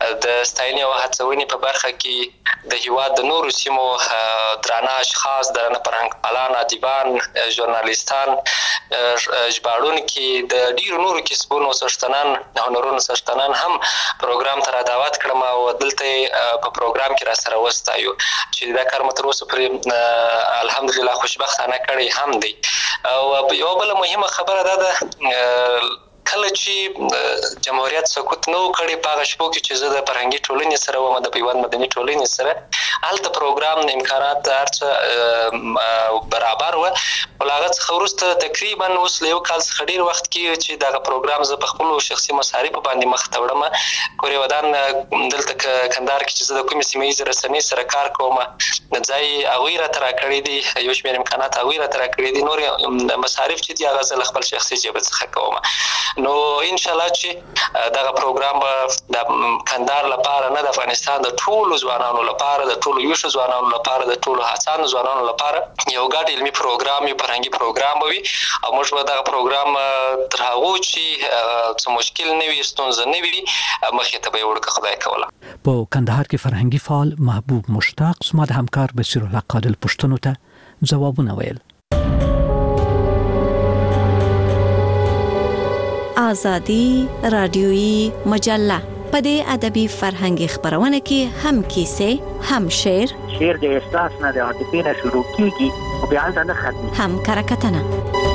د ستاینې او هڅونې په برخه کې د هیواد د نورو سیمو درانه اشخاص د فرهنګ پالان، ادیبان، ژورنالیستان، ژباړونکي، د ډیرو نورو کسبونو څښتنان، هنرونو څښتنان هم پروګرام ته را دعوت کړم او دلته په پروګرام کې را سره وستایو چې دا کار مو تر اوسه پورې الحمدلله خوشبختانه کړی هم دی. او یو بل مهمه خبره دا ده کله چې جمهوریت سقوط نو کړی په هغه شپو کې چې زه د فرهنګي ټولنې سره وم، د پیوند مدني ټولنې سره، هلته پروګرام امکانات هر څه برابر و. خو له هغه څخه وروسته تقریبا اوس له یو کال څخه ډېر وخت کې چې دغه پروګرام زه په خپلو شخصي مصارفو باندې مخ ته وړم. کورې ودان دلته کندهار کې چې زه د کومې سیمه ییزې رسنۍ سره کار کوم، ځای هغوی راته راکړی دي، یو شمېر امکانات هغوی راته راکړي دي، نور مصارف چې دي هغه زه له خپل شخصي جیب څخه کوم. نو ان شاء الله چې دغه پروګرام د کندهار لپاره نه، د افغانستان د ټولو ځوانانو لپاره، د ټولو ویښو ځوانانو لپاره، د ټولو هڅاندو ځوانانو لپاره یو ګډ علمي پروګرام، یو فرهنګي پروګرام وي او موږ به دغه پروګرام تر هغو چې څه مشکل نه وي، ستونزه نه وي، مخې ته به یې وړو که خدای کوله. په کندهار کې فرهنګي فعال محبوب مشتاق زما د همکار بصیر الله قادل پوښتنو ته ځوابونه ویل. آزادی رادیویی مجله په دې ادبي فرهنګي خبرونه کې هم کیسې، هم شعر، شعر د احساس نه د عاطفې نه شروع کیږي او بیا هلته نه ختمي، هم کرکټنه.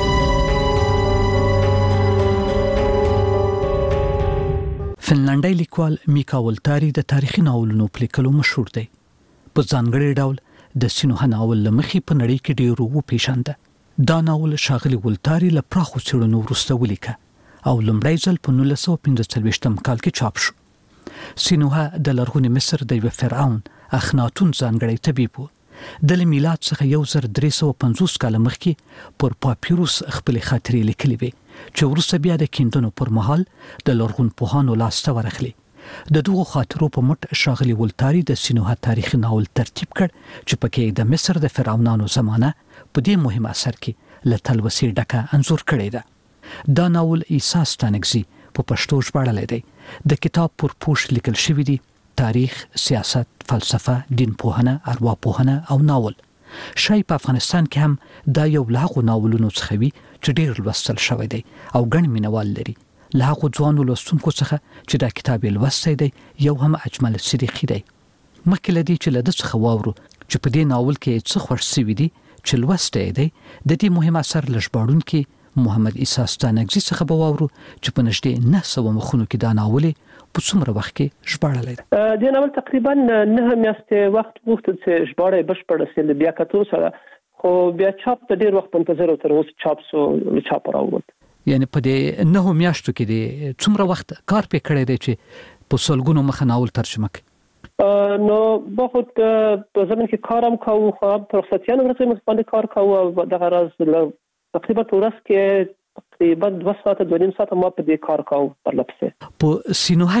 فنلنډي لیکوال میکا ولتاری د تاریخي ناولونو په لیکلو مشهور دی. په ځانګړي ډول د سینوها ناول لمخې په نړۍ کې ډېر وپېژانده. دا ناول ښاغلي ولتاری له پراخو څېړنو وروسته ولیکه او لومړی ځل په نولس سوه پنځه څلوېښتم کال کې چاپ شو. سینوها د لرغوني مصر د یوه فرعون اخناتون ځانګړی طبیب و. د له میلاد څخه یو زر درې سوه پنځوس کاله مخکې پر پاپیروس خپلې خاطرې لیکلې وې چې وروسته بیا د کیندنو پر مهال د لرغونپوهانو لاسته ورغلې. د دغو خاطرو په مټ ښاغلي ولتاری د سینوها تاریخي ناول ترتیب کړ چې پکې د مصر د فرعونانو زمانه په دې مهم اثر کې له تلوسې ډکه انځور کړې ده. دا ناول عیسی ستانکزي په پښتو ژباړلی دی. د کتاب پر پوښ لیکل شوی دی تاریخ، سیاست، فلسفه، دین پوهنه، ارواپوهنه او ناول. شاید په افغانستان کې هم دا یو له هغو ناولونو څخه وي چې ډېر لوستل شوی دی او ګڼ مینوال لري. له هغو ځوانو لوستونکو څخه چې دا کتاب یې لوستی دی یو هم اجمل صدیقي دی. مخکې له دې چې له ده څخه واورو چې په دې ناول کې څه خوښ شوي دي چې لوستی دی، د دې مهم اثر له ژباړونکي محمد عیسی ستانکزي څخه به واورو چې په نږدې نه سوه مخونو کې دا ناول په څومره وخت کې ژباړلی دی. دې ناول تقریبا نهه میاشتې وخت وغوښتل چې ژباړه یې بشپړه سي له بیا کتو سره، خو بیا چاپ ته ډېر وخت منتظر و، تر اوسه چاپ سو، له چاپه راووت. یعنې په دې نهو میاشتو کې دې څومره وخت کار پرې کړی دی چې په سلګونو مخه ناول ترجمه کړي؟ نو با خود په زمین کې کارم کوو، خو په رخصتیانو ورځې مخ باندې کار کوو او دغه راز تقریبا په ورځ کې تقریبا دوه ساعته دوه نیم ساعته ما په دې کار کوو پرله پسې. په سینوها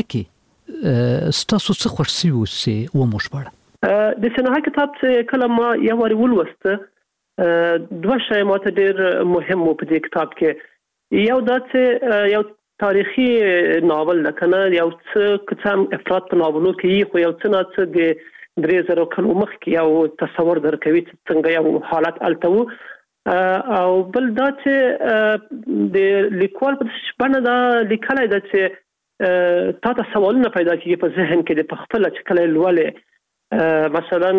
کې ستاسو څه خوښ شوي و چې ومو ژباړه؟ د سینوها کتاب چې کله ما یو وارې ولوسته، دوه شی ماته ډېر مهم و په دې کتاب کې. یو دا چې یو تاریخي ناول ده که نه، یو څه که څه هم افراد په ناولو کې وي، خو یو څه نه څه د درې زرو کلو مخکې یو تصور درکوي چې څنګه یو حالت هلته و. او بل دا چې د لیکوال په بڼه دا لیکلی ده چې تا ته سوالونه پیدا کېږي په ذهن کې د پخپله چې کله یې لولې، مثلا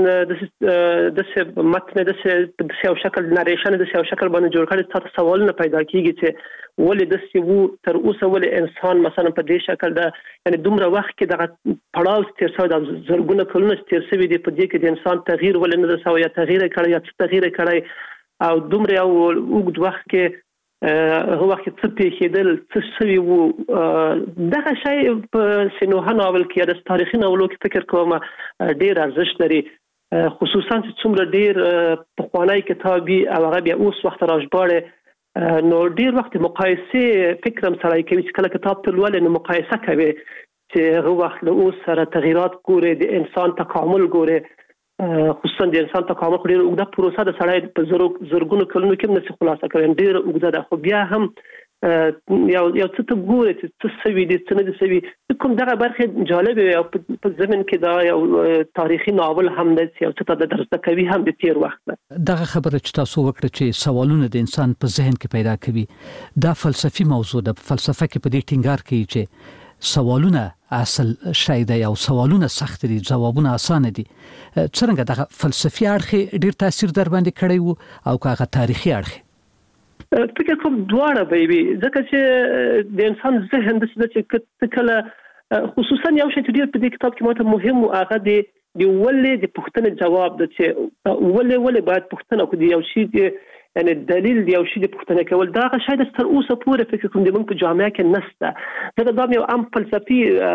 داسې متن داسې یو شکل نریشن داسې یو شکل باندې جوړ کړی، تا ته سوالونه پیدا کېږي چې ولې داسې وو، تر اوسه ولې انسان مثلا په دې شکل ده، یعنې دومره وخت کې دغه پړاو تېر شوی ده، زرګونه کلونه تېر شوي دي، په دې کې د انسان تغییر ولې نه ده شوی، یا تغییر یې کړی یا څه تغییر یې کړی، او دومره یو اوږد وخت کې هغه وخت کې څه پېښېدل، څه شوي وو. دغه شی په سینوها ناول کې یا د تاریخي ناولو کې فکر کوم ډېر ارزښت لري، خصوصا چې څومره ډېر پخوانی کتاب وي او هغه بیا اوس وخت را ژباړې، نو ډېر وخت مقایسې فکر هم سړی کوي چې کله کتاب ته لولې نو مقایسه کوي چې هغه وخت له اوس سره تغییرات ګورې، د انسان تکامل ګورې، خصوصا د انسان تکامل خو ډېره اوږده پروسه ده، سړی په زرګونو کلونو کې هم نشي خلاصه کولی، ډېره اوږده ده، خو بیا هم یو یو څه ته ګوري چې څه سوي دي څه نه دي سوي کوم دغه برخه جالب او په زمين کې دا یو تاریخي ناول هم دی چې څه ته درس کوي هم د تیر وخت دغه خبره چې تاسو وکړه چې سوالونه د انسان په ذهن کې پیدا کوي دا فلسفي موضوع ده. فلسفه کې په دې ټینګار کوي چې سوالونه اصل شای دی او سوالونه سخت دي جوابونه اسانه دي. څنګه دغه فلسفي اړخ ډیر تاثیر در باندې کړی وو او هغه تاریخي اړخ؟ فکر کوم دواړه به وي ځکه چې د انسان ذهن د څه چې کله خصوصا یو شی چې ډیر په دې کتاب کې ماته مهم او هغه دی د ولې د پوښتنې جواب د چې ولې ولې باید پوښتنه وکړي یو شی یعنی دلیل دی او شی د پوښتنه کول دا شاید تر اوسه پورې فکر کوم د موږ په جامعه کې نشته ځکه دا یو عام فلسفي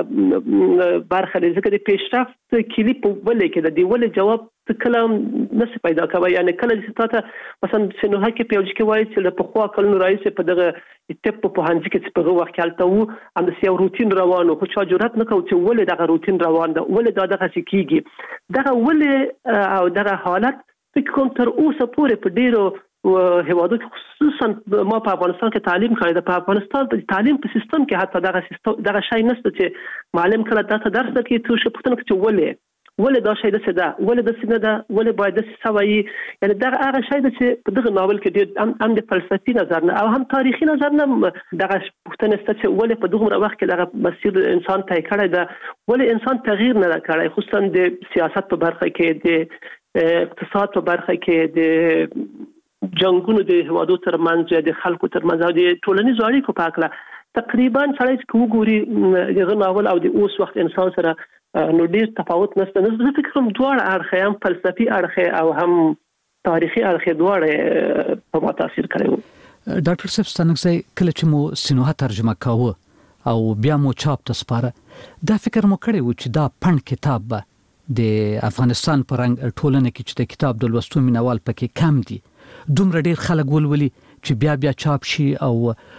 برخه دی ځکه د پیشرفت کلی په ولې کې د ولې جواب کلام نس پیدا کوي یعنی کله چې تاسو مثلا سينوها کې پیوج کې وایي چې په خوا کلونو رئیس په دغه ټپ په هانځ کې په وخت کې الته وو هم د سیو روتین روانو خو چا جرأت نه کوي چې ولې دغه روتین روان ده ولې دا دغه کیږي دغه ولې او دغه حالت فکر کوم تر اوسه پورې په ډیرو هیوادو کې خصوصا ما په افغانستان کې تعلیم کړی د په افغانستان په تعلیم په سیستم کې حتی دغه سیستم دغه شای نشته چې معلم کله تاسو درس کوي ته څه پوښتنه کوي ولې ولې دا شای د څه ده ولې د څه نه ده ولې باید د څه وایي یعنی دا هغه شای د چې په دغه ناول کې ډېر هم د فلسفي نظر نه او هم تاریخي نظر نه دغه پوښتنه ست چې ولې په دغه وخت کې دغه مسیر انسان طی کړی ده ولې انسان تغییر نه کړی خصوصا د سیاست په برخه کې د اقتصاد په برخه کې د جنگونو د هوادو ترمنځ د خلکو ترمنځ او د ټولنیزو اړیکو په اړه تقریبا سړی چې وګوري دغه ناول او د اوس وخت انسان سره نو ډیر تفاوت نشته نو زه فکر کوم دواړه اړخ هم فلسفي اړخ او هم تاریخي اړخ دواړه په ما تاثیر کړی وو. ډاکټر صاحب ستانکسي کله چې مو سينوها ترجمه کاوه او بیا مو چاپ ته سپاره دا فکر مو کړی و چې دا پند کتاب به د افغانستان پر رنګ ټولنه کې چې د کتاب د لوستو مینوال پکې کم دي دومره ډیر خلک ولولي چې بیا بیا چاپ شي او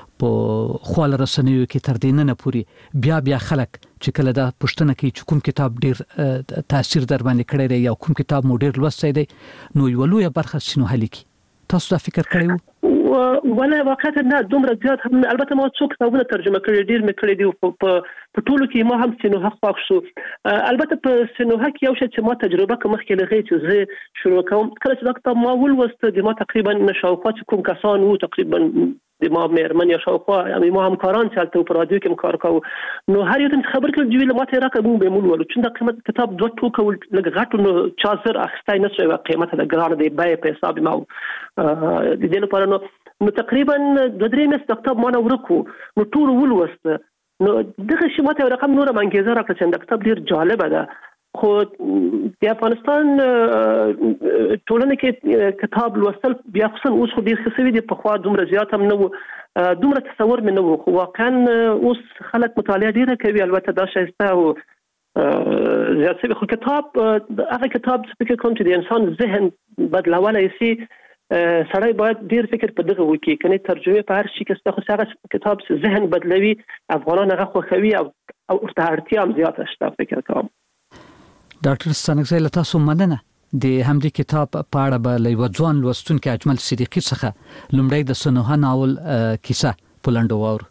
په خپل رسنیو کې تر دې نه پوري بیا بیا خلک چې کله دا پښتنه کې چې کوم کتاب ډیر تاثیر در باندې کړی دی یا کوم کتاب مو ډیر لوستی دی نو یو لوی برخه سينوها لیکي تاسو دا فکر کړی وو ولا واقعا نه دومره زیات هم البته ما څو کتابونه ترجمه کړی ډیر مې کړی دی په ټولو کې ما هم سينوها خوښ شو البته په سينوها کې یو شی چې ما تجربه کوم مخکې لغې چې زه شروع کوم کله چې دا کتاب ما ولوست د ما تقریبا نشاوخوا چې کوم کسان وو تقریبا د ما مېرمن یا شاوخوا یعنی ما همکاران چې هلته په رادیو کې کار کوو نو هر یو ته خبر کړل چې ویل ما ته راکړم به مول ولو چې دا قیمت کتاب دوه ټوکه لږ غټو نو چا زر اخستای نه شوی قیمت د ګران دی به په حساب ما د دې لپاره نو نو تقریبا د درې مس کتاب ما نه ورکو نو ټول ولوست نو دغه شی ماته رقم نور منګیزه راکړه چې دا کتاب ډیر جالب ده خو د افغانستان ټولنه کې کتاب لوستل بیا خصوصا اوس خو ډیر ښه شوي دي په خوا دومره زیات هم نه وو دومره تصور مې نه وو خو واقعا اوس خلک مطالعه ډیره کوي البته دا شایسته او زیات شوي خو کتاب هغه کتاب فکر کوم چې د انسان ذهن بدلولی شي سړی باید ډیر فکر په دغه وکړي کني ترجمه په هر شي کې څه خو هغه کتاب ذهن بدلوي افغانان هغه خوښوي او او ورته اړتیا هم زیاته شته فکر کوم. ډاکټر ستانکزی له تاسو مننه د همدې کتاب په اړه به له یو ځوان لوستونکي اجمل صدیقي څخه لومړی د سينوها ناول کیسه په لنډو واورو.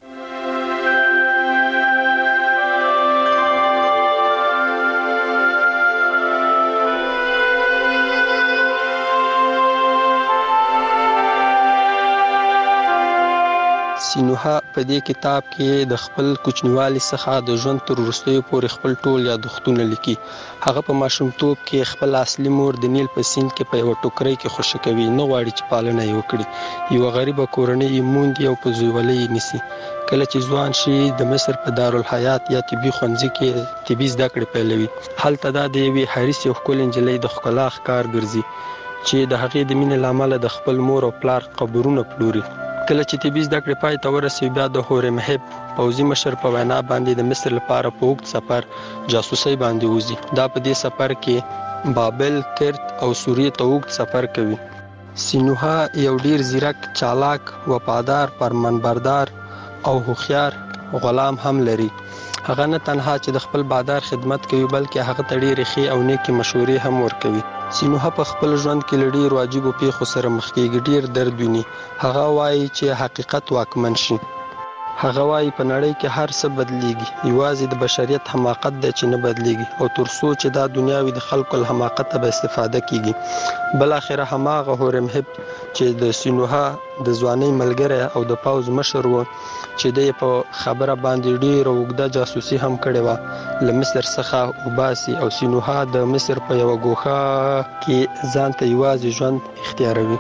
سينوها په دې کتاب کې د خپل کوچنیوالي څخه د ژوند تر وروستیو پورې خپل ټول یادښتونه لیکي. هغه په ماشومتوب کې خپل اصلي مور د نیل په سیند کې په یو ټوکرۍ کې خوشی کوي نه غواړي چې پالنه یې وکړي یو غریبه کورنۍ یې موندي او په زویولۍ یې نیسي. کله چې ځوان شي د مصر په دارالحیات یا طبي ښوونځي کې طبي زده کړې پیلوي هلته دا د یوې حریصې او ښکلې نجلۍ د ښکلا ښکار ګرځي چې د هغې د مینې له امله د خپل مور او پلار قبرونه پلوري. کله چې طبي زده کړې پای ته ورسوي بیا د هورې مهب پوځي مشر په وینا باندې د مصر لپاره په اوږد سفر جاسوسۍ باندې وځي. دا په دې سفر کې بابل، کرت او سوریې ته اوږد سفر کوي. سينوها یو ډیر زیرک، چالاک، وفادار، فرمانبردار او هوښیار غلام هم لري. هغه نه تنها چې د خپل بادار خدمت کوي بلکې هغه ته ډېرې ښې او نیکې مشورې هم ورکوي. سينوها په خپل ژوند کې له ډېرو عجیبو پیښو سره مخ کېږي، ډېر درد ویني. هغه وایي چې حقیقت واکمن شي هغه وايي په نړۍ کې هر څه بدلیږي، یوازې د بشریت حماقت دی چې نه بدلیږي، او تر څو چې دا دنیاوي د خلکو له حماقت به استفاده کیږي. بل اخره هماغه هورمهب چې د سینوها د ځواني ملګری او د پاوز مشر و چې د په خبره باندې ډیره وګړه جاسوسي هم کړې و، له مصر څخه وباسي او سینوها د مصر په یو ګوښه کې ځان ته یوازې ژوند اختیاروي.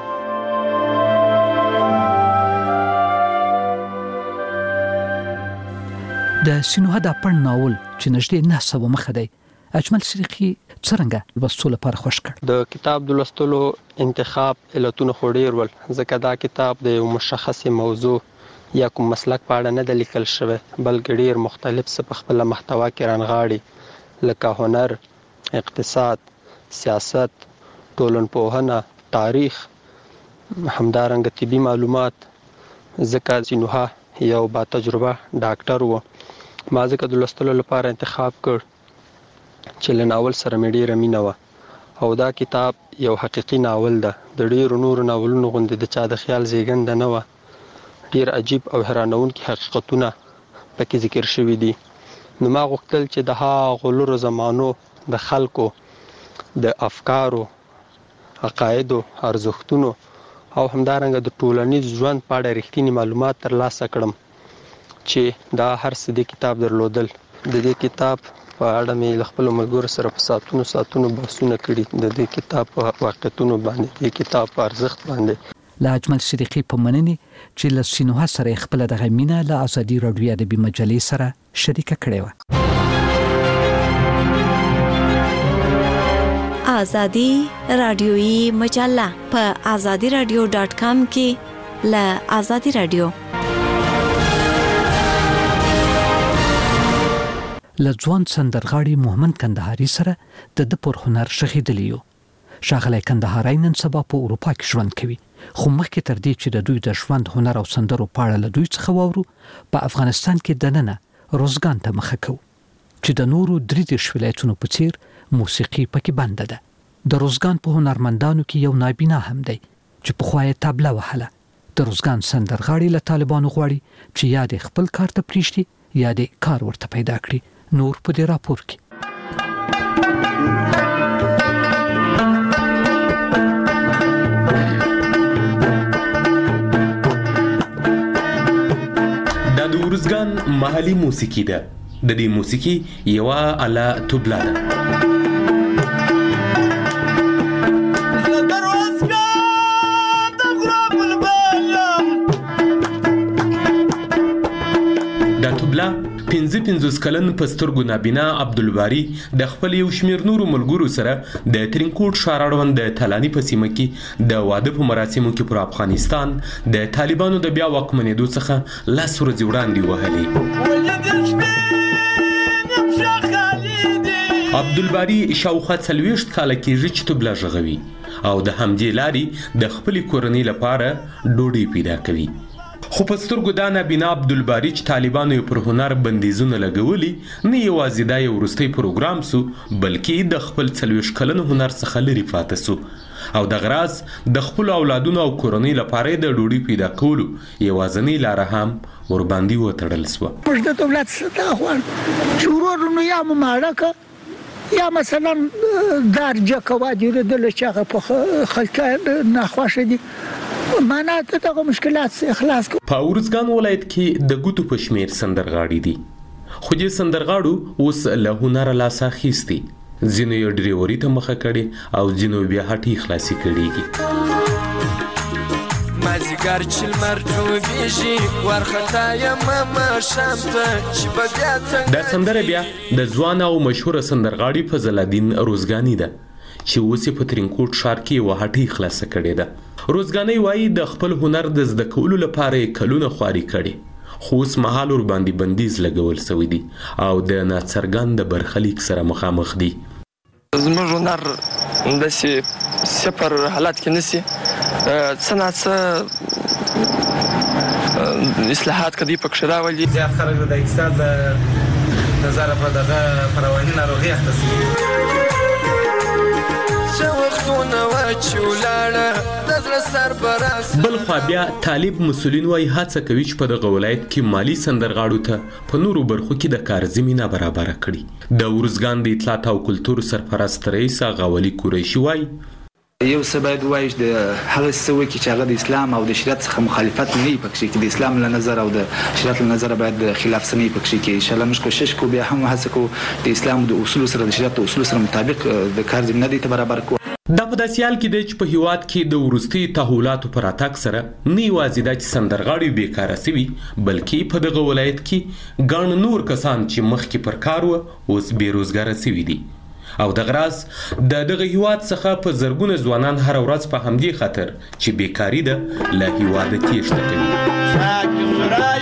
د سینوها د پړ ناول چې نږدې نه سوه مخه دی، اجمل صدیقي څرنګه لوستلو لپاره خوښ کړ؟ د کتاب د لوستلو انتخاب علتونه خو ډېر ول، ځکه دا کتاب د یو مشخص موضوع یا کوم مسلک په اړه نه دی لیکل شوی، بلکې ډېر مختلف څه په خپله محتوا کې رانغاړي، لکه هنر، اقتصاد، سیاست، ټولنپوهنه، تاریخ، همدارنګه طبي معلومات. ځکه سینوها یو با تجربه ډاکټر و، ما ځکه د لوستلو لپاره انتخاب کړ چې له ناول سره مې ډېره مینه وه، او دا کتاب یو حقیقي ناول ده، د ډېرو نورو ناولونو غوندې د چا د خیال زیږنده نه وه. ډېر عجیب او حیرانونکي حقیقتونه پکې ذکر شوي دي. نو ما غوښتل چې د هغو لرو زمانو د خلکو د افکارو، عقایدو، ارزښتونو او همدارنګه د ټولنیز ژوند په اړه رښتینی معلومات ترلاسه کړم چې دا هر څه د کتاب درلودل. د دې کتاب په اړه مې له خپلو ملګرو سره په ساعتونو ساعتونو بحثونه کړي، د دې کتاب په واقعیتونو باندې، د کتاب په ارزښت باندې. له اجمل صدیقي په مننې چې له سینوها سره خپل دغه مینه له ازادي راډیو ادبي مجلې سره شریکه کړې وه. ازادي راډیوي مجله په ازادي راډیو ډاټ کام کې له ازادي راډیو له ځوان سندرغاړي محمد کندهاري سره د د پر هنر شهیدلی یو. ښاغلی کندهاري نن سبا په اروپا کې ژوند کوي، خو مخکې تر دې چې د دوی د ژوند، هنر او سندرو په اړه له دوی څخه واورو، په افغانستان کې دننه روزګان ته مخه کوو چې د نورو درې دېرش ولایتونو په څیر موسیقي پکې بنده ده. د روزګان په هنرمندانو کې یو نابینا هم دی چې پخوا یې طبله وهله. د روزګان سندرغاړي له طالبانو غواړي چې یا د خپل کار ته پریږدي یا د کار ورته پیدا کړي. نور په دې راپور کې دا د روزګان محلي موسیقي ده. د دې موسیقي یوه آله طبله ده. دا طبله پنځه پنځوس کلن په سترګو نابینا عبدالباري د خپل یو شمېر نورو ملګرو سره د ترینکوټ ښار اړوند د تالاني په سیمه کې د واده په مراسمو کې پر افغانستان د طالبانو د بیا واکمنېدو څخه لس ورځې وړاندې وهلې. عبدالباري شاوخوا څلوېښت کاله کېږي چې طبله غږوي او د همدې لارې د خپلې کورنۍ لپاره ډوډۍ پیدا کوي. خو په سترګو دا نابینا عبدالباري چې طالبانو یې پر هنر بندیزونه لګولي، نه یوازې دا یو وروستی پروګرام سو، بلکې د خپل څلوېښت کلن هنر څخه لرې پاته سو، او دغه راز د خپلو اولادونو او کورنۍ لپاره د ډوډۍ پیدا کولو یوازینۍ لاره هم ورباندې وتړل سوه. موږ د دولت څخه دا غواړو چې ورورونو یا مو ماړه که یا مثلا درجه کوه جوړېدله چې هغه په خلکه ناخوښه دي، معنا ته دغه مشکلات اخلاص کو. په ارزګان ولایت کې د ګوتو په شمیر سندرغاړي دي، خو دې سندرغاړو اوس له هنر لاس اخیستی، ځینو یې ډریوري ته مخه کړي او ځینو بیا هټۍ خلاصي کړي. مازیګر چې لمر ډوبېږي وارخطا یم ما شام ته چې به بیا څنګه. دا سندره بیا د ځوان او مشهوره سندرغاړي فضل الدین روزګاني ده چې اوس یې په ترینکوټ ښار کې یوه هټۍ خلاصه کړې ده. روزګانۍ وایي د خپل هنر د زده کولو لپاره یې کلونه خواري کړي، خو اوس مهال ورباندې بندیز لګول سوی دي او د ناڅرګند برخلیک سره مخامخ دي. زموږ هنر همداسې صفر حالت کې نشي، څه ناڅه اصلاحات که دوی پکښې راولي. زیات خلک د اقتصاد له نظره په دغه په رواني ناروغۍ اخته شوي. څه وختونه وه چې ولاړه د زړه سربراز بل خوا بیا طالب مسؤلین وایي هڅه کوي چې په دغه ولایت کې مالي سندرغاړو ته په نورو برخو کې د کار زمینه برابره کړي. د ارزګان د اطلاعات او کلتور سرپرست رئیس غوالي قریشي وایي یو څه باید ووایي چې د هغه څه وکړي چې هغه د اسلام او د شریعت څخه مخالفت نه وي پکښې کې د اسلام له نظر او د شریعت له نظره باید د خلاف څه نه وي پکښې کې. انشاءالله موږ کوشش کوو بیا هم هڅه کوو د اسلام د اصولو سره د شریعت د اصولو سره مطابق د کار زمینه دې ته برابر کړو. دا په داسې حال کې دی چې په هیواد کې د وروستي تحولاتو پر راتګ سره نه یوازې دا چې سندرغاړي بیکاره سوي بلکې په دغه ولایت کې ګڼ نور کسان چې مخکې پر کار وه اوس بېروزګاره سوي دي او دغه راز د دغه هیواد څخه په زرګونه ځوانان هره ورځ په همدې خاطر چې بیکاري ده له هیواده تېښته کوي.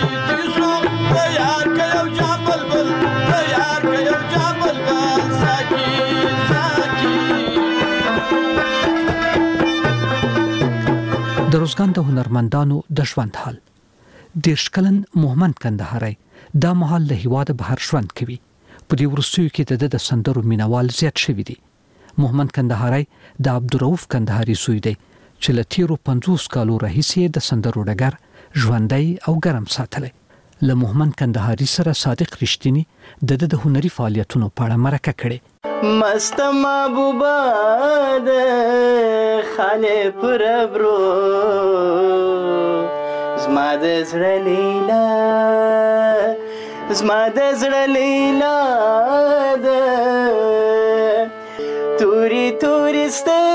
د روزګان د هنرمندانو د ژوند حال. دېرش کلن محمد کندهاری دا مهال له هیواده بهر ژوند کوي. په دې وروستیو کې د د سندرو مینوال زیات شوي دي. محمد کندهاری د عبدالرؤف کندهاری زوی دی چې له تیرو پنځوس کالو راهیسې د سندرو ډګر ژوندی او ګرم ساتلی. له محمد کندهاری سره صادق رښتینی د د هنري فعالیتونو په اړه مرکه کړې. مست محبوبه د خاله پر برو زما د زړه لیلا زما د زړه لیلا د توري توري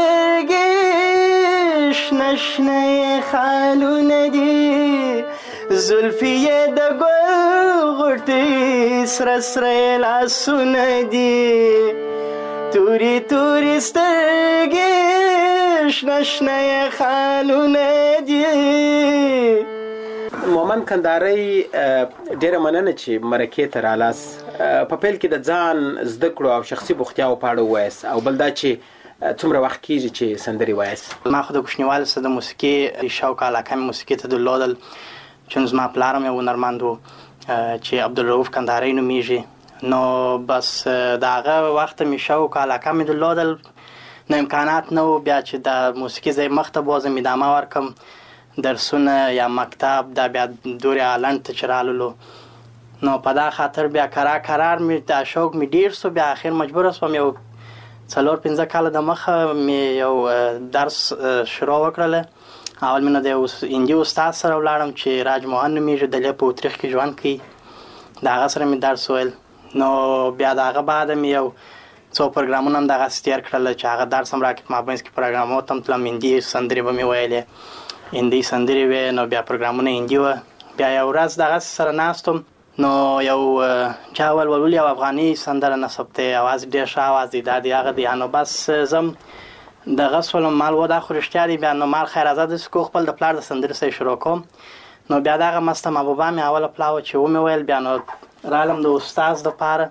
سترګې شنه شنه خالونه دي زلفي یې د ګل غوټې سره سره لاسونه دي توري توري سترګې شنه شنه خالونه دي. محمد کندهاری ډیره مننه چې مرکې ته رالاست. په پیل کې د ځان زده کړو او شخصي بوختیاو په اړه ووایاست او بل دا چې څومره وخت کېږي چې سندرې وایاست؟ ما خو د کوچنیوالي څخه د موسیقي شوق علاقه مې موسیقي ته درلودل چون زما پلار مې هنرمند و چې عبدالرؤف کندهاری نومیږي نو بس د هغه وخت مې شوق علاقه مې درلودل نو امکانات نه و بیا چې د موسیقي ځای مخ ته بوځم ادامه ورکړم درسونه یا مکتب دا بیا دورې هالنډ ته چې راللو نو په دا خاطر بیا قرار قرار مې دا شوق مې ډېر سو بیا اخر مجبوره سوم یو څلور پنځه کاله د مخه مې یو درس شروع وکړله. اول مې نه د یو هندي استاد سره ولاړم چې راج موهن نومیږي دلې په اتریخ کې ژوند کوي د هغه سره مې درس ویل نو بیا د هغه بعد مې یو څو پروګرامونه هم دغسې تېر کړل چې هغه درس هم راکړ په مابینځ کې پروګرامونو ته هم تلم هندي سندرې به مې ویلې هندي سندرې وې نو بیا پروګرامونه هندي وه بیا یو ورځ دغسې سره ناست وم نو یو چا ولولي یو افغاني سندره نصب دی اواز ډېر ښه اواز دی دا دی هغه دی نو بس زم دغه سولم مال و دا خو رښتیا دی بیا نو مال خیر ازاد داسې کو خپل د پلار د سندرې سره شروع کوم نو بیا دغه مسته محبوبه مې اوله پلاوه چې ومې ویل بیا نو رالم د استاز دپاره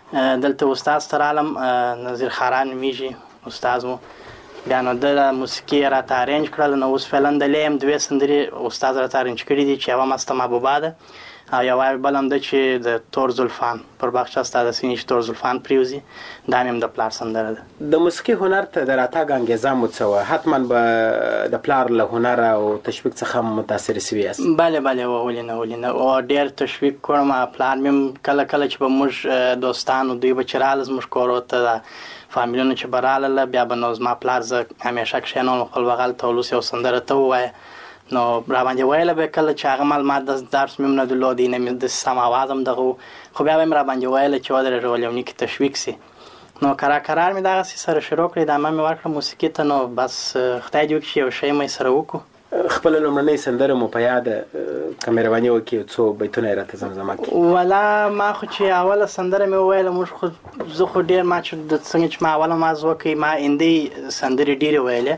دلته استاز ته رالم نظیر خاران نومیږي استاز مو بیا نو د موسیقي راته ارینج کړل نو اوس فعلا دلې یم دوې سندرې استاز راته ارینج کړي دي چې یوه مسته محبوبه ده او یو بل هم ده چې د تور زلفان پر باغچه ستا د سینې چې تور زلفان پریوزي دا مې هم د پلار سندره ده. د موسیقي هنر ته د راتګ انګیزه مو څه وه؟ حتما به د پلار له هنر او تشویق څخه متاثر سوي یاست؟ بله بله ولې نه ولې نه او ډېر تشویق کړم پلار مې هم کله کله چې به موږ دوستان دوی به چې راله زموږ کورو ته فامیلونه چې به راله بیا به نو زما پلار زه همیشه کښېنولم خپل بغل ته ولوس یو سندره ته ووایه نو را باندې ویله به کله چې هغه مال ما د درس مې هم نه درلود نه مې داسې سم اواز هم دغه خو بیا به مې را باندې ویله چې ودرېږه ولې کې تشویق سي نو کرار کرار مې دغسې سره شروع کړې ادامه مې ورکړه موسیقي ته نو بس خدای دې وکړي چې یو شی مې سره وکړو. خپله لومړنۍ سندره مو په یاده که مهرباني وکړي یو څو بیتونه یې راته زمزمه کړي؟ والا ما خو چې اوله سندره مې وویله موږ خو زه خو ډېر ما چې د څنګه چې ما اوله ماز وکړي ما هندي سندرې ډېرې ویلې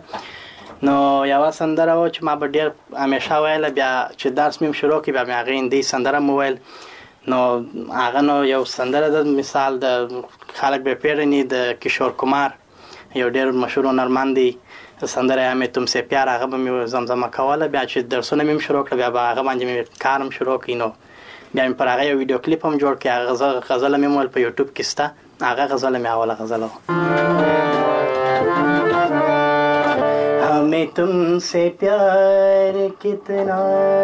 نو یوه سندره و چې ما به ډېر همیشه ویله بیا چې درس مې شروع کړي بیا مې هغې هندي سندره مو ویل نو هغه نو یو سندره ده مثال د خلک به پیژني د کشور کمار یو ډېر مشهور هنرمند دی سندره یا مې تم سے پیار هغه به مې زمزمه کوله بیا چې درسونه مې شروع کړل بیا به هغه باندې مې کار هم شروع کړي نو بیا مې پر هغه یو ویډیو کلیپ هم جوړ کړی هغه غزله مې ویل په یوټیوب کې شته هغه غزله مې اوله غزله हमें तुमसे प्यार कितना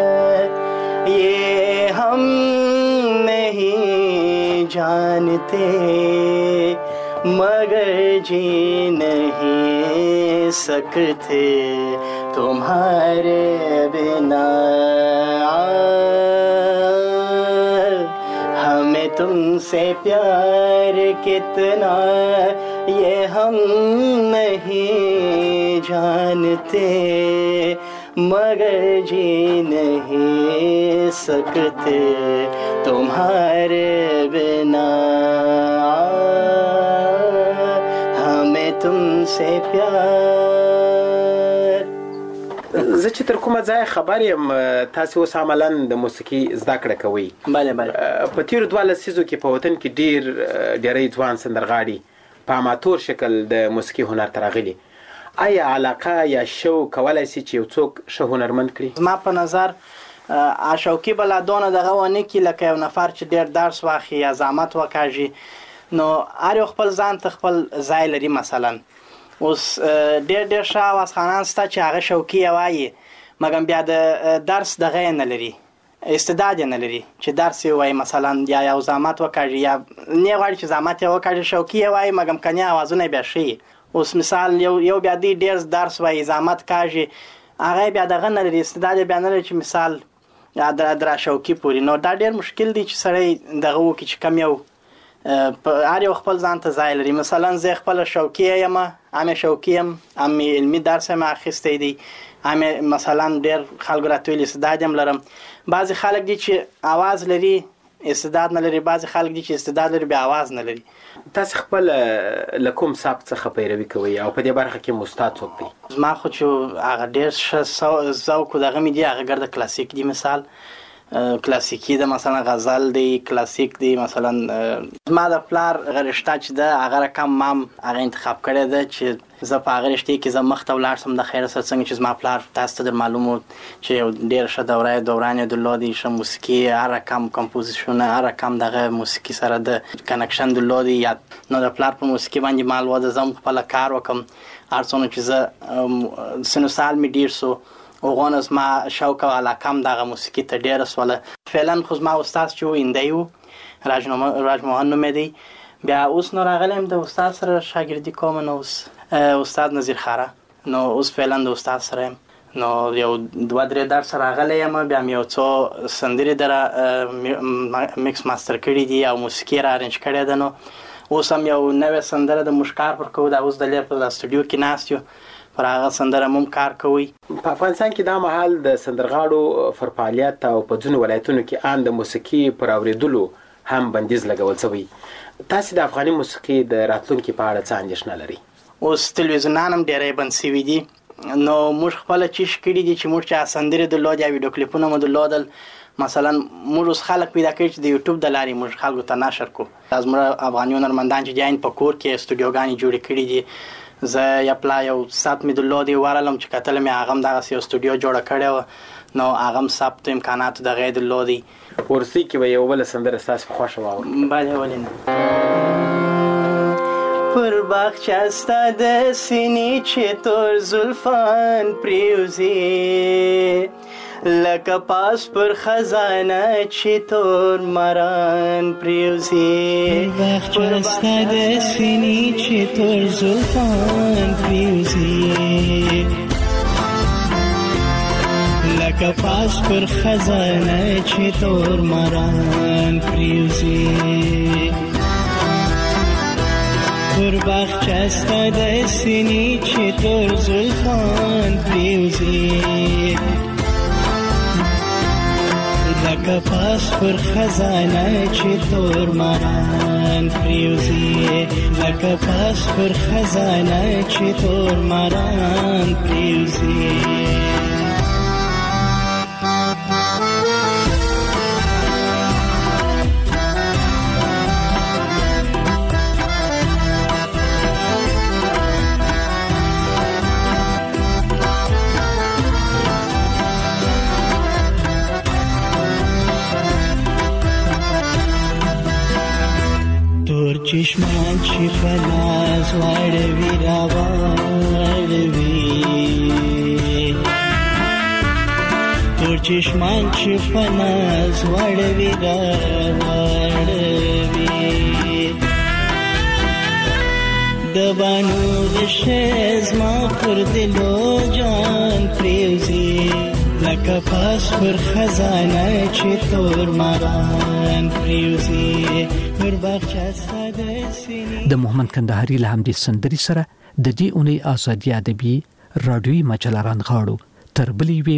ये हम नहीं जानते, मगर जी नहीं सकते तुम्हारे बिना। हमें तुमसे प्यार कितना ये हम नहीं जानते, मगर जी नहीं सकते तुम्हारे बिना। हमें तुमसे प्यार। زه چې تر کومه ځای خبر یم تاسو اوس عملاً د موسیقي زده کړه کوئ. بله بله. په تیرو دوه لسیزو کې په وطن کې ډیر ډیری ځوان سندرغاړي په اماتور شکل د موسیقي هنر ته راغلي. آیا علاقه یا شوق کولی شي چې یو څوک ښه هنرمند کړي؟ زما په نظر شوقي به لا دونه دغه ونه کړي لکه یو نفر چې ډېر درس واخلي یا زحمت وکاږي، نو هر یو خپل ځان ته خپل ځای لري. مثلا اوس ډېر ډېر ښه آوازخانان شته چې هغه شوقي یې وایي مګر بیا د درس دغه یې نه لري، استعداد یې نه لري چې درس یې وایي مثلا یا یو زحمت وکاږي یا نه غواړي چې زحمت یې وکاږي، شوقي یې وایي مګر کنې اوازونه یې بیا ښه. اوس مثال یو یو بیا دی ډېر درس وایي زحمت کاږي، هغه بیا دغه نه لري، استعداد یې بیا نه لري چې مثال در شوقي پورې. نو دا ډېر مشکل دی چې سړی دغه وکړي چې کم یو هر یو خپل ځان ته ځای لري. مثلا زه خپله شوقي یم، هم شوقي یم، هم علمي درس هم اخیستی دی، هم مثلا ډېر خلکو راته ویلي استعداد هم لرم. بعضې خلک دي چې اواز لري استعداد نه لري، بعضې خلک دي چې استعداد لري بیا اواز نه لري. تاسو خپل له کوم سبک څخه پیروي کوئ او په دې برخه کې استاد څوک دی؟ زما خو چې هغه ډېر ښه ذوق دغه مې دي هغه ګرده کلاسیک دي. مثال کلاسیکی ده، مثلا غزل دی، کلاسیک دی. مثلا زما د پلار هغه رشته چې ده هغه رقم ما هم هغه انتخاب کړی ده چې زه په هغه رشتې کې زه مخته ولاړ شم د خیره سره. څنګه چې زما پلار تاسو ته در معلوم و چې یو ډېره ښه دوره یې دوران یې درلودی، ښه موسیقي هر رقم کمپوزیشنونه هر رقم دغه موسیقي سره د کنکشن درلودی. یا نو د پلار په موسیقي باندې مال وده زه هم خپله کار وکړم. هر څومره چې زه سن و سال مې ډېر سو اوغونه زما شوق او علاقه هم دغه موسیقي ته ډېره سوله. فعلا خو زما استاد چې و هندی و، راج موهن نومېدی. بیا اوس نو راغلی یم د استاد سره شاګردي کوم. نو اوس استاد نظیر خاره، نو اوس فعلا د استاد سره یم. نو یو دوه درې درس راغلی یم، بیا مې یو څو سندرې دره میکس ماستر کړي دي او موسیقي را ارنج کړې ده. نو اوس هم یو نوې سندره د موږ کار پر کوو، دا اوس د لیر په سټوډیو کې ناست یو، پر هغه سندره هم کار کوي. په افغانستان کې دا مهال د سندرغاړو پر فعالیت او په ځینو ولایتونو کې ان د موسیقي پر اوریدلو هم بندیز لګول شوی. تاسو د افغاني موسیقي د راتلونکي په اړه څه اندېښنه لري؟ اوس تلویزیونان هم ډېری بند شوي دي، نو موږ خپله چیش کړي دي چې موږ چې سندرې درلودې یا ویډیو کلیپونه مو درلودل، مثلا موږ اوس خلک پیدا کړي چې د یوټیوب د لارې موږ خلکو ته نشر کړو. زموږ افغاني هنرمندان چې جاین په کور کې استودیوګانې جوړې کړي دي. زه یا پلا یو سات مې درلودې ورغلم چې کتل مې هغه هم دغسې یو استودیو جوړه کړې وه، نو هغه هم ثبت امکاناتو دغه یې درلودې. ورسۍ کې به یو بله سندره ستاسو په خوښه واورو؟ بلې ولې نه. پر باغچه ستا د سینې چې تور زلفان پریوزي، لکه پاس پر خزانه چې تور مران پریوزي. پر باغچه د سینې چې تور زلفان پریوزي، لکه پاس پر خزانه چې تور مران پریوزي. پر باغچه ستا د سینې چې تور زلفان پریوزي، لکه پاس پر خزانه چې تور مران پریوزي، لکه پاس پر خزانه چې تور مران پریوزي. چشمان چې په ناز واړوي را واړوي، چشمان چې پناز وړوي را وړوي د بانو د شیز ما پر دلو جان پریوزی لکه پاس پر خزانه چې تور ماران پریوزی پر باغچه ساده سینې د محمد کندهاري له همدې سندرې سره د دې اونۍ ازادي ادبي رادیوي مجله رانغاړو تر بلې